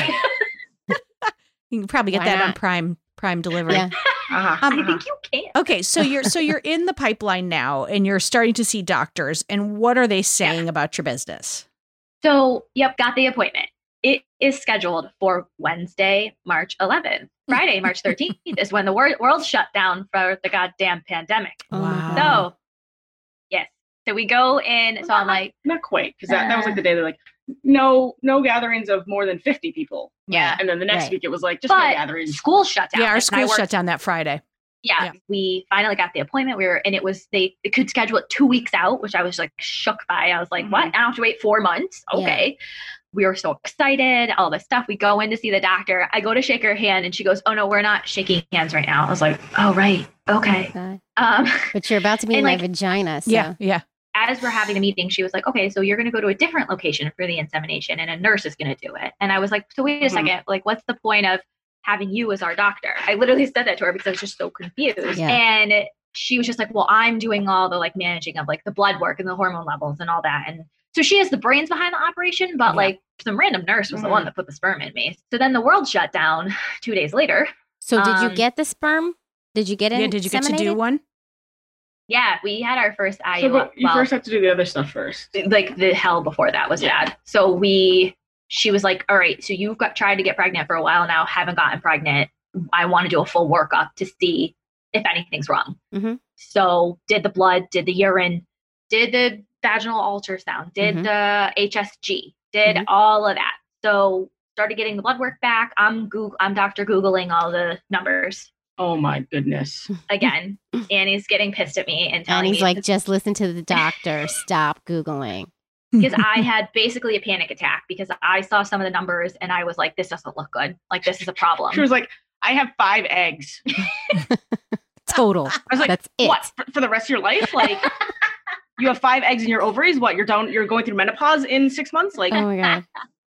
You can probably get Why that on not? Prime delivery. Yeah. Uh-huh. I think you can. Okay, so you're in the pipeline now and you're starting to see doctors, and what are they saying about your business? So, yep, got the appointment. It is scheduled for Wednesday, March 11th. Friday, March 13th is when the world shut down for the goddamn pandemic. Oh my Wow. God. So, yes. So we go in. So I'm like, Not quite, because that was like the day they're like, no gatherings of more than 50 people. yeah. And then the next Right. week it was like just no But gatherings. school shut down. Yeah, our And I school worked- shut down that Friday. Yeah, Yeah. we finally got the appointment. They could schedule it 2 weeks out, which I was like shook by. I was like, what? I don't have to wait 4 months. Okay. We were so excited, all this stuff. We go in to see the doctor. I go to shake her hand and she goes, oh no, we're not shaking hands right now. I was like, oh, right. Okay. Oh my God. But you're about to be in And, my like- vagina. So. Yeah. as we're having a meeting, she was like, okay, so you're going to go to a different location for the insemination and a nurse is going to do it. And I was like, so wait a second, like, what's the point of having you as our doctor? I literally said that to her because I was just so confused. Yeah. And she was just like, well, I'm doing all the like managing of like the blood work and the hormone levels and all that. And so she has the brains behind the operation, but Yeah. like some random nurse was the one that put the sperm in me. So then the world shut down 2 days later. So did you Um, get the sperm? Did you get Yeah, did you get to do inseminated? one? Yeah, we had our first IUI. So, but you well, first have to do the other stuff first. like the hell before that was Yeah. bad. So she was like, all right, so you've tried to get pregnant for a while now, haven't gotten pregnant. I want to do a full workup to see if anything's wrong. Mhm. So did the blood, did the urine, did the vaginal ultrasound, did the HSG, did all of that. So started getting the blood work back. I'm Dr. Googling all the numbers Oh my goodness. again. Annie's getting pissed at me and telling And he's me like, just listen to the doctor. Stop Googling. because I had basically a panic attack because I saw some of the numbers and I was like, this doesn't look good. Like, this is a problem. She was like, I have 5 eggs. Total. I was like, That's it. what? For the rest of your life? Like, you have 5 eggs in your ovaries? What? You're going through menopause in 6 months? Like, Oh my God.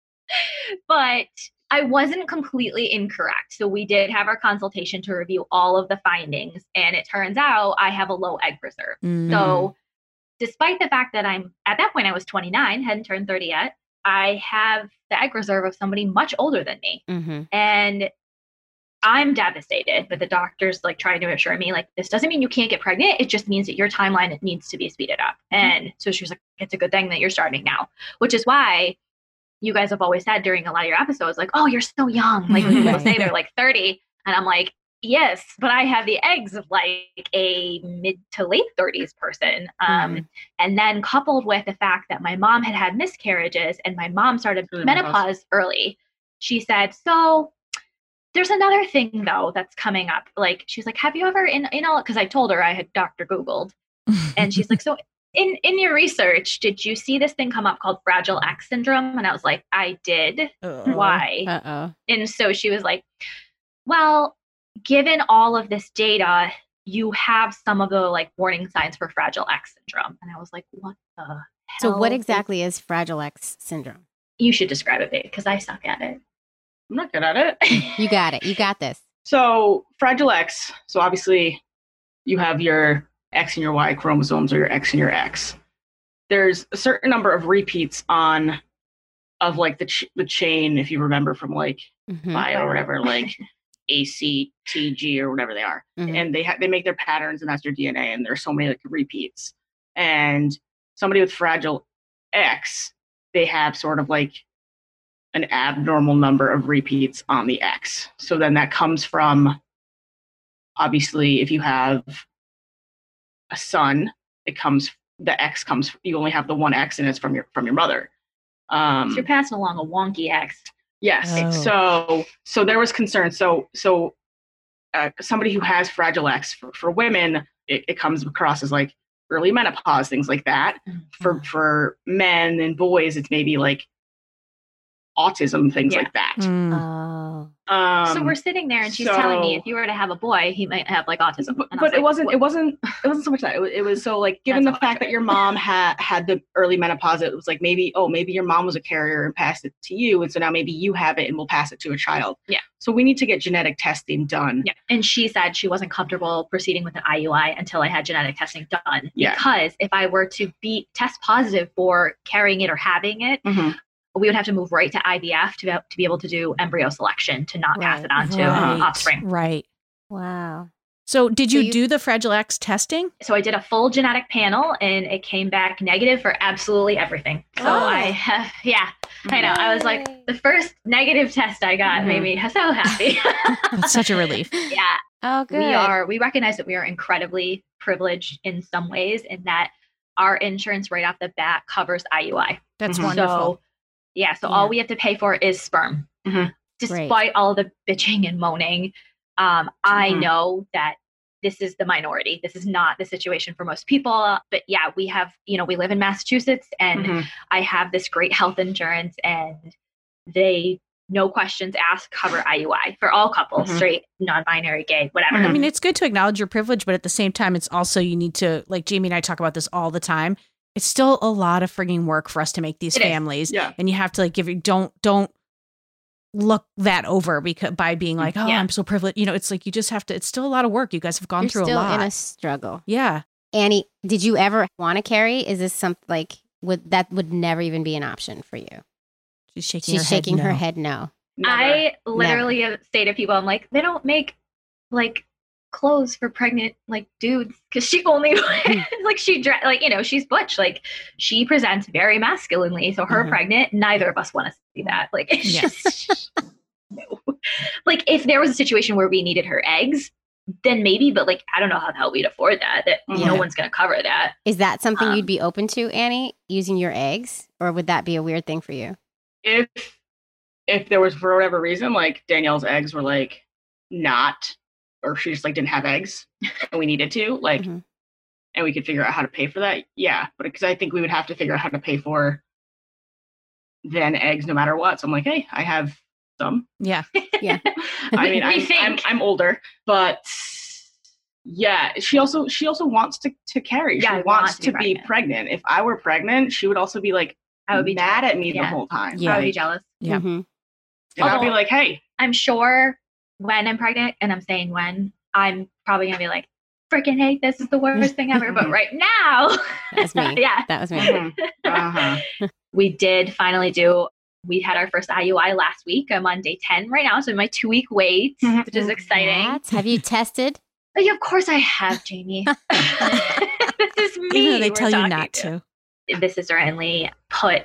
But I wasn't completely incorrect. So we did have our consultation to review all of the findings. And it turns out I have a low egg reserve. Mm. So despite the fact that at that point I was 29, hadn't turned 30 yet, I have the egg reserve of somebody much older than me. Mm-hmm. And I'm devastated, but the doctor's like trying to assure me, like, this doesn't mean you can't get pregnant. It just means that your timeline needs to be speeded up. And so she was like, it's a good thing that you're starting now, which is why you guys have always said during a lot of your episodes, like, oh, you're so young. Like when people Right. say they're like 30. And I'm like, yes, but I have the eggs of like a mid to late 30s person. And then coupled with the fact that my mom had miscarriages and my mom started Early menopause early, she said, so there's another thing though that's coming up. Like, she's like, have you ever in all, because I told her I had Dr. Googled, and she's like, so in your research, did you see this thing come up called Fragile X syndrome? And I was like, I did. Why? Uh-oh. And so she was like, well, given all of this data, you have some of the like warning signs for Fragile X syndrome. And I was like, what the hell? So what exactly is Fragile X syndrome? You should describe it, babe, because I suck at it. I'm not good at it. You got it. You got this. So, Fragile X. So, obviously, you have your X and your Y chromosomes, or your X and your X. There's a certain number of repeats of like the chain, if you remember from like Mhm. bio or whatever, like ACTG or whatever they are. Mhm. And they make their patterns, and that's your DNA. And there's so many like repeats. And somebody with Fragile X, they have sort of like an abnormal number of repeats on the X. So then that comes from, obviously, if you have a son, the X comes, you only have the one X, and it's from your mother. So you're passing along a wonky X. Yes. Oh. So there was concern. So somebody who has Fragile X, for women, it comes across as like early menopause, things like that. For men and boys, it's maybe like autism, things Yeah. like that. Mm. Oh. So we're sitting there and she's telling me if you were to have a boy, he might have like autism. But, And I was it like, wasn't so much that it was so like, given That's the how I fact that feel. your mom had the early menopause, it was like maybe your mom was a carrier and passed it to you, and so now maybe you have it and we'll pass it to a child. Yeah. So we need to get genetic testing done. Yeah. And she said she wasn't comfortable proceeding with an IUI until I had genetic testing done. Yeah. Because if I were to test positive for carrying it or having it, Mhm. we would have to move right to IVF to be able to do embryo selection to not pass it on to Right. offspring. Right. Wow. So did So you you- do the Fragile X testing? So I did a full genetic panel and it came back negative for absolutely everything. So Oh. I have, I know. I was like, Yay. the first negative test I got made me so happy. That's such a relief. Yeah. Oh, good. We recognize that we are incredibly privileged in some ways in that our insurance right off the bat covers IUI. That's Mhm. wonderful. So Yeah. all we have to pay for is sperm. Mhm. Despite all the bitching and moaning, I Mhm. know that this is the minority. This is not the situation for most people. But yeah, we have, we live in Massachusetts and Mhm. I have this great health insurance and they, no questions asked, cover IUI for all couples, Mhm. straight, non-binary, gay, whatever. I mean, it's good to acknowledge your privilege, but at the same time, it's also, you need to, like Jamie and I talk about this all the time. It's still a lot of frigging work for us to make these It is. families. Yeah. And you have to like don't look that over by being like, oh, Yeah. I'm so privileged. It's like, you just have to, it's still a lot of work. You guys have gone You're through a still lot. in a struggle. Yeah. Annie, did you ever want to carry? Is this something like that would never even be an option for you? She's shaking She's shaking her no. head no. Never. I literally say to people, I'm like, they don't make like clothes for pregnant like dudes because she only like she's butch, like she presents very masculinely, so her pregnant, neither of us want to see that. Like it's just no. Like if there was a situation where we needed her eggs, then maybe, but like I don't know how the hell we'd afford that no one's gonna cover that. Is that something you'd be open to, Annie, using your eggs, or would that be a weird thing for you? If there was, for whatever reason, like Danielle's eggs were like not, or she just like didn't have eggs and we needed to, like, and we could figure out how to pay for that. Yeah. But because I think we would have to figure out how to pay for then eggs no matter what. So I'm like, hey, I have some. Yeah. Yeah. I mean, I'm older, but yeah, she also wants to carry. Yeah, she wants to be pregnant. If I were pregnant, she would also be like, I would be mad at me the whole time. Yeah. I would be jealous. Yeah. And I'd be like, hey, I'm sure when I'm pregnant, and I'm saying when, I'm probably gonna be like, freaking hate this is the worst thing ever. But right now, That was me. yeah, That was me. we did finally we had our first IUI last week. I'm on day 10 right now, so my 2-week wait, which is exciting. Congrats. Have you tested? Oh, yeah, of course I have, Jamie. This is me. Even though they we're tell you talking not to. This has certainly put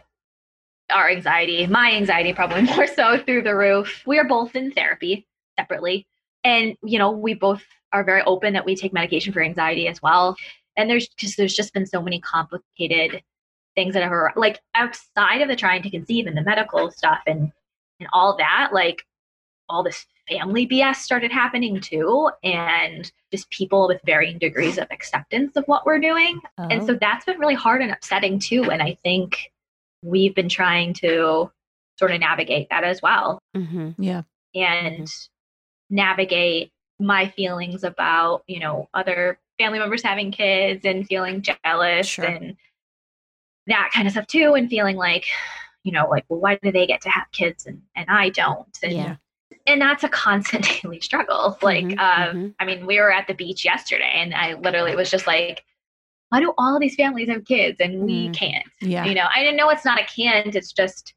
my anxiety probably more so through the roof. We are both in therapy separately. And, we both are very open that we take medication for anxiety as well. And there's just been so many complicated things that are like outside of the trying to conceive and the medical stuff and all that, like all this family BS started happening too. And just people with varying degrees of acceptance of what we're doing. Oh. And so that's been really hard and upsetting too. And I think we've been trying to sort of navigate that as well. Yeah. And navigate my feelings about, other family members having kids and feeling jealous and that kind of stuff too. And feeling like, well, why do they get to have kids and I don't? And that's a constant daily struggle. Like, I mean, we were at the beach yesterday and I literally was just like, why do all of these families have kids and we can't? Yeah. I didn't know it's not a can't. It's just,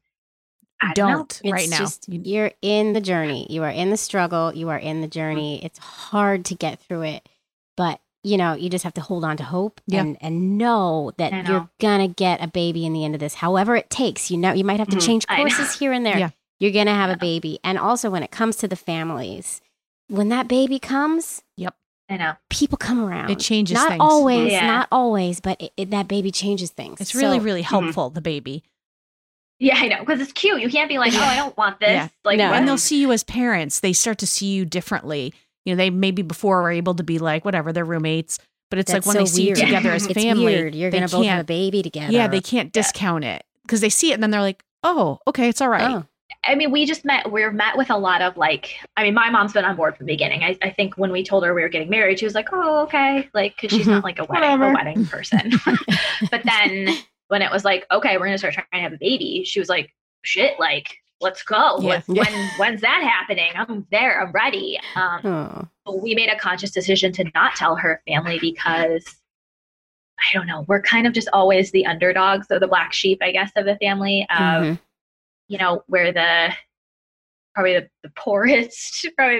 I don't know. right It's now. just, you're in the journey. You are in the struggle. You are in the journey. It's hard to get through it, but you just have to hold on to hope and know that you're gonna get a baby in the end of this. However it takes, you might have to change courses here and there. Yeah. You're gonna have a baby, and also when it comes to the families, when that baby comes, I know. people come around. It changes not things. always, Yeah. not always, but that baby changes things. It's really, So- really helpful, the baby. Yeah, I know. Because it's cute. You can't be like, oh, I don't want this. Yeah. Like, No. When they'll see you as parents, they start to see you differently. They maybe before were able to be like, whatever, they're roommates. But it's That's like when so they see you weird. together as It's family, weird. You're they gonna both have a can't- baby together. Yeah, they can't discount it because they see it and then they're like, oh, okay, it's all right. Oh. I mean, we're met with a lot of my mom's been on board from the beginning. I think when we told her we were getting married, she was like, oh, okay. Like, cause she's not like a wedding person. But then when it was like, okay, we're going to start trying to have a baby, she was like, shit, like, let's go. Yeah. When's that happening? I'm there. I'm ready. Oh. We made a conscious decision to not tell her family because I don't know, we're kind of just always the underdogs or the black sheep, I guess, of the family of, we're probably the poorest, probably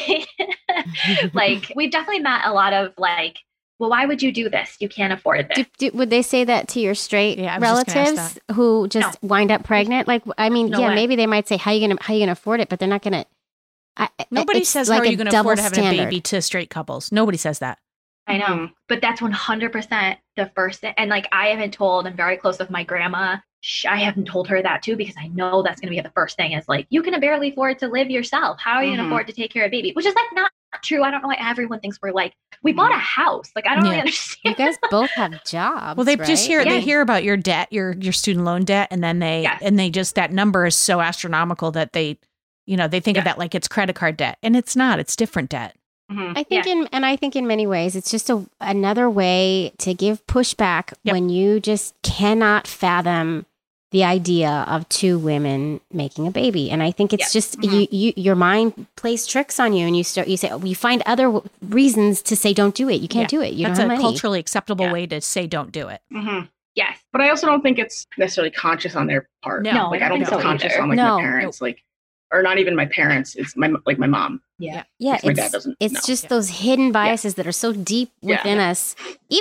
like we've definitely met a lot of like, well, why would you do this? You can't afford this. Would they say that to your straight Yeah, I was just gonna ask relatives who just wind up pregnant? Like, I mean, No way. maybe they might say, how you gonna afford it? But they're not gonna. Nobody it's says, like how are a you going to double afford having a standard. baby to straight couples? Nobody says that. I know, but that's 100% the first thing. And like, I haven't told, I'm very close with my grandma. I haven't told her that too, because I know that's going to be the first thing is like, you can barely afford to live yourself. How are you going to afford to take care of a baby? Which is like not true. I don't know why everyone thinks we're like, we bought a house. Like, I don't really You understand. guys both have jobs. Well, they right? just hear Yeah. they hear about your debt, your student loan debt, and then they just that number is so astronomical that they think of that like it's credit card debt, and it's not. It's different debt. I think I think in many ways it's just another way to give pushback when you just cannot fathom the idea of two women making a baby. And I think it's just your mind plays tricks on you, and you find other reasons to say don't do it. You can't do it. You That's don't have a money. culturally acceptable way to say don't do it. Yes. But I also don't think it's necessarily conscious on their part. No, like I I don't don't think think it's so conscious either. on like No. my parents, like, or not even my parents. It's my mom. Yeah, Which my dad doesn't it's know. just those hidden biases that are so deep within us.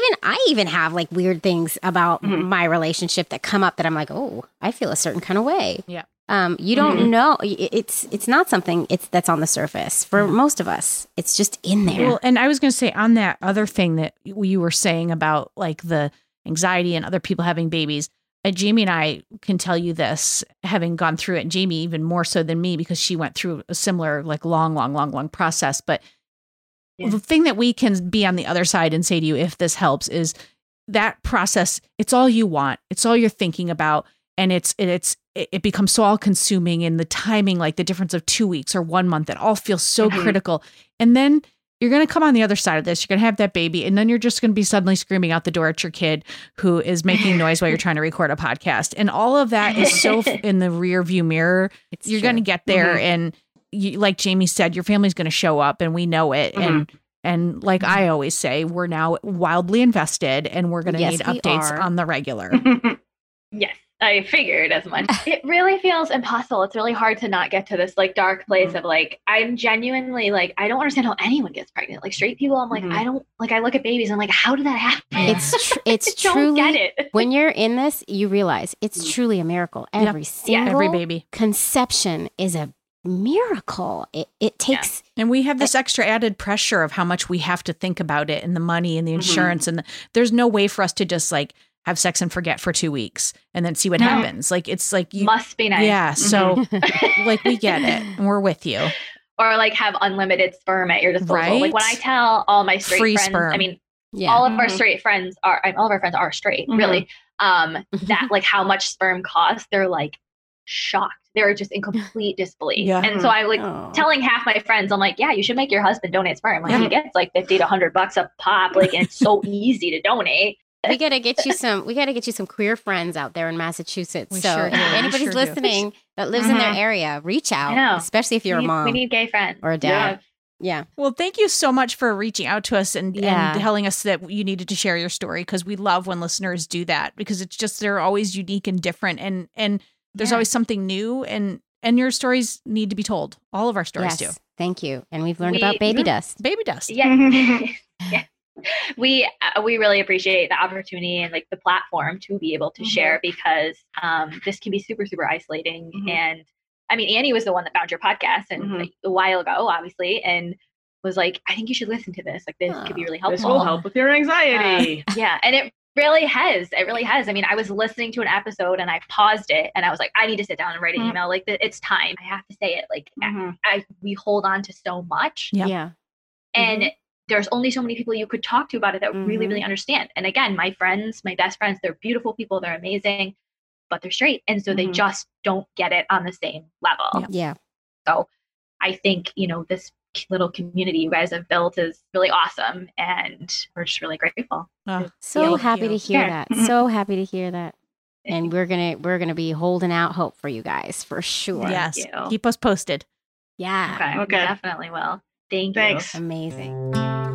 I even have like weird things about my relationship that come up that I'm like, oh, I feel a certain kind of way. Yeah. You don't know. It's not something that's on the surface for most of us. It's just in there. Well, and I was going to say on that other thing that you were saying about like the anxiety and other people having babies, Jamie and I can tell you this, having gone through it, and Jamie even more so than me because she went through a similar like long process. But the thing that we can be on the other side and say to you, if this helps, is that process. It's all you want. It's all you're thinking about. And it becomes so all consuming, and the timing, like the difference of 2 weeks or 1 month, it all feels so critical. And then you're going to come on the other side of this. You're going to have that baby, and then you're just going to be suddenly screaming out the door at your kid who is making noise while you're trying to record a podcast. And all of that is so in the rear view mirror. You're going to get there. And you, like Jamie said, your family's going to show up, and we know it. And like I always say, we're now wildly invested, and we're going to need updates on the regular. Yes. I figured as much. It really feels impossible. It's really hard to not get to this like dark place of like, I'm genuinely like, I don't understand how anyone gets pregnant. Like straight people, I'm like, I don't like, I look at babies and I'm like, how did that happen? It's don't truly, get it. when you're in this, you realize it's truly a miracle. Every single Every baby conception is a miracle. It takes, and we have this extra added pressure of how much we have to think about it, and the money and the insurance, and there's no way for us to just like have sex and forget for 2 weeks and then see what happens. Like, it's like you must be nice. Yeah. So like we get it, and we're with you. Or like have unlimited sperm at your disposal. Right? Like when I tell all my straight Free friends, sperm. I mean, all of our straight friends are, all of our friends are straight, really. That like how much sperm costs, they're like shocked. They're just in complete disbelief. Yeah. And so I like telling half my friends, I'm like, yeah, you should make your husband donate sperm. Like he gets like $50 to $100 a pop. Like, and it's so easy to donate. we gotta get you some queer friends out there in Massachusetts. We So sure if do. We anybody's sure do. listening that lives in their area, reach out. I know. Especially if you're a mom We need gay friends. or a dad. Yeah. Well, thank you so much for reaching out to us and Yeah. telling us that you needed to share your story, because we love when listeners do that, because it's just, they're always unique and different, and there's always something new, and your stories need to be told. All of our stories do. Thank you. And we've learned about baby dust. Baby dust. Yeah. Yeah. We really appreciate the opportunity and like the platform to be able to share, because this can be super, super isolating. And I mean, Annie was the one that found your podcast and like, a while ago, obviously, and was like, I think you should listen to this. Like this could be really helpful. This will help with your anxiety. Yeah. And it really has. It really has. I mean, I was listening to an episode and I paused it and I was like, I need to sit down and write an email. Like it's time. I have to say it. Like we hold on to so much. Yeah. And there's only so many people you could talk to about it that really, really understand. And again, my friends, my best friends, they're beautiful people. They're amazing, but they're straight. And so they just don't get it on the same level. Yeah. So I think, this little community you guys have built is really awesome. And we're just really grateful. So happy to hear Yeah. that. So happy to hear that. And we're gonna be holding out hope for you guys for sure. Yes. Thank you. Keep us posted. Yeah. Okay. Definitely will. Thank you. Thanks. Amazing.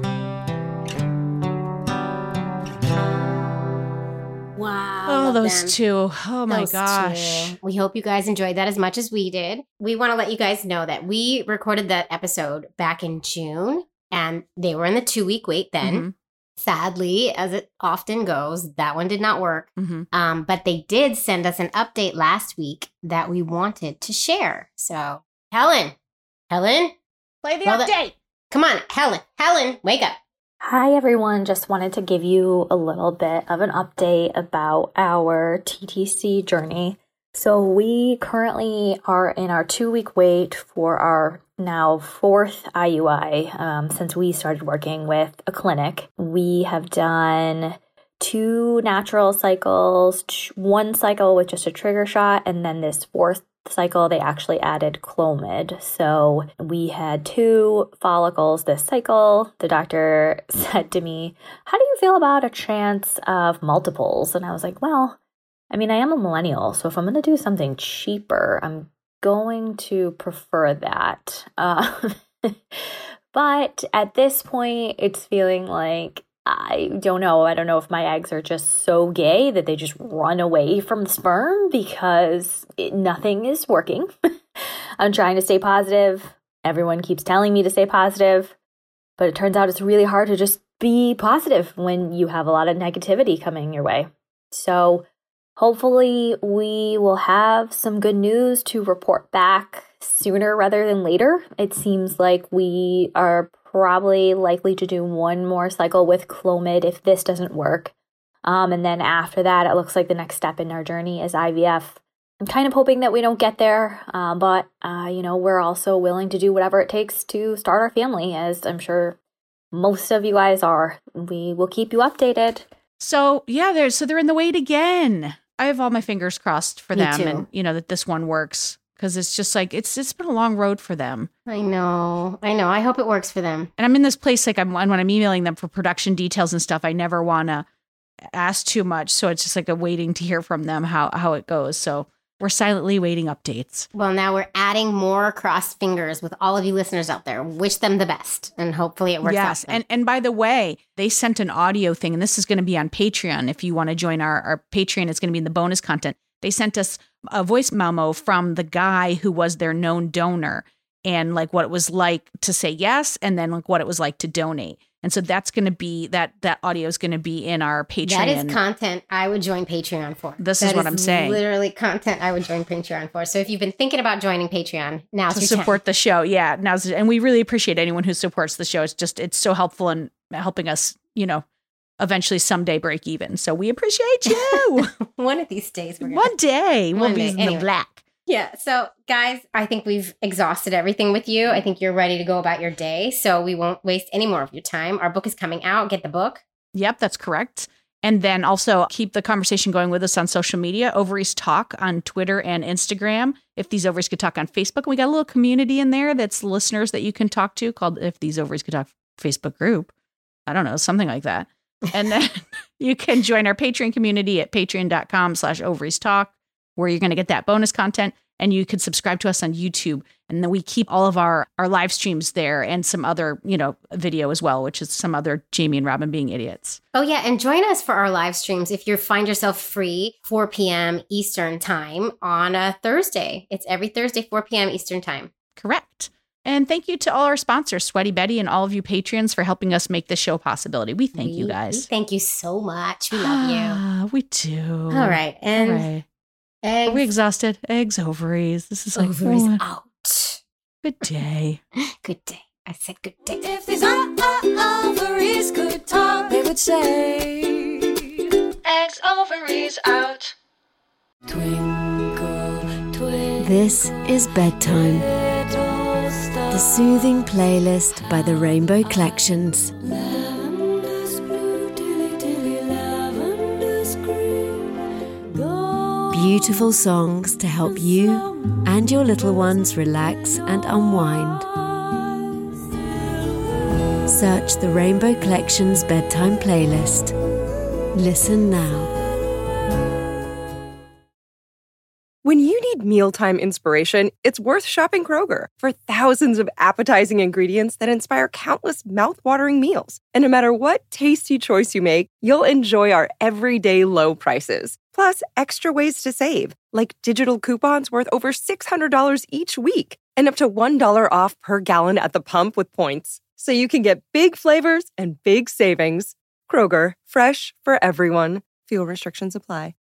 Wow. Oh, love those them. two. Oh my Those gosh. two. We hope you guys enjoyed that as much as we did. We want to let you guys know that we recorded that episode back in June, and they were in the 2-week wait then. Sadly, as it often goes, that one did not work. But they did send us an update last week that we wanted to share. So, Helen, Play the update. come on, Helen, wake up. Hi, everyone. Just wanted to give you a little bit of an update about our TTC journey. So we currently are in our 2-week wait for our now 4th IUI since we started working with a clinic. We have done 2 natural cycles, 1 cycle with just a trigger shot, and then this 4th cycle, they actually added Clomid. So we had 2 follicles this cycle. The doctor said to me, how do you feel about a chance of multiples? And I was like, well, I mean, I am a millennial, so if I'm going to do something cheaper, I'm going to prefer that. But at this point, it's feeling like, I don't know. I don't know if my eggs are just so gay that they just run away from the sperm because nothing is working. I'm trying to stay positive, Everyone keeps telling me to stay positive, but it turns out it's really hard to just be positive when you have a lot of negativity coming your way. So hopefully we will have some good news to report back sooner rather than later. It seems like we are probably likely to do one more cycle with Clomid if this doesn't work. And then after that, it looks like the next step in our journey is IVF. I'm kind of hoping that we don't get there, but we're also willing to do whatever it takes to start our family, as I'm sure most of you guys are. We will keep you updated. So yeah, they're in the wait again. I have all my fingers crossed for Me them, too. and that this one works, because it's just like it's been a long road for them. I know. I hope it works for them. And I'm in this place like when I'm emailing them for production details and stuff, I never want to ask too much, so it's just like a waiting to hear from them how it goes. So we're silently waiting updates. Well, now we're adding more crossed fingers with all of you listeners out there. Wish them the best, and hopefully it works out. Yes, and by the way, they sent an audio thing, and this is going to be on Patreon. If you want to join our Patreon, it's going to be in the bonus content. They sent us a voice memo from the guy who was their known donor, and like what it was like to say yes, and then like what it was like to donate. And so that's going to be that audio is going to be in our Patreon. That is content I would join Patreon for. This is what I'm saying. Literally content I would join Patreon for. So if you've been thinking about joining Patreon, now's to your support time. the show. Yeah, and we really appreciate anyone who supports the show. It's so helpful in helping us, eventually someday break even. So we appreciate you. One of these days we're gonna. One day we'll One be day. in Anyway. the black. Yeah. So, guys, I think we've exhausted everything with you. I think you're ready to go about your day. So we won't waste any more of your time. Our book is coming out. Get the book. Yep, that's correct. And then also keep the conversation going with us on social media. Ovaries Talk on Twitter and Instagram. If These Ovaries Could Talk on Facebook. And we got a little community in there that's listeners that you can talk to called If These Ovaries Could Talk Facebook group. I don't know, something like that. And then you can join our Patreon community at patreon.com/ovariestalk, where you're going to get that bonus content, and you can subscribe to us on YouTube. And then we keep all of our live streams there, and some other, video as well, which is some other Jamie and Robin being idiots. Oh, yeah. And join us for our live streams if you find yourself free 4 p.m. Eastern time on a Thursday. It's every Thursday, 4 p.m. Eastern time. Correct. And thank you to all our sponsors, Sweaty Betty, and all of you Patreons for helping us make this show a possibility. We thank you We guys. thank you so much. We love you. We do. All right. And All right. eggs, Are we exhausted? Eggs, ovaries. This is like, ovaries oh, out. good day. Good day. I said good day. If these ovaries could talk, they would say, Eggs, ovaries out. Twinkle, twinkle. This is Bedtime, the soothing playlist by the Rainbow Collections. Lavender's blue, dilly dilly, lavender's green. Beautiful songs to help you and your little ones relax and unwind. Search the Rainbow Collections Bedtime playlist. Listen now. When you need mealtime inspiration, it's worth shopping Kroger for thousands of appetizing ingredients that inspire countless mouth-watering meals. And no matter what tasty choice you make, you'll enjoy our everyday low prices. Plus, extra ways to save, like digital coupons worth over $600 each week and up to $1 off per gallon at the pump with points. So you can get big flavors and big savings. Kroger, fresh for everyone. Fuel restrictions apply.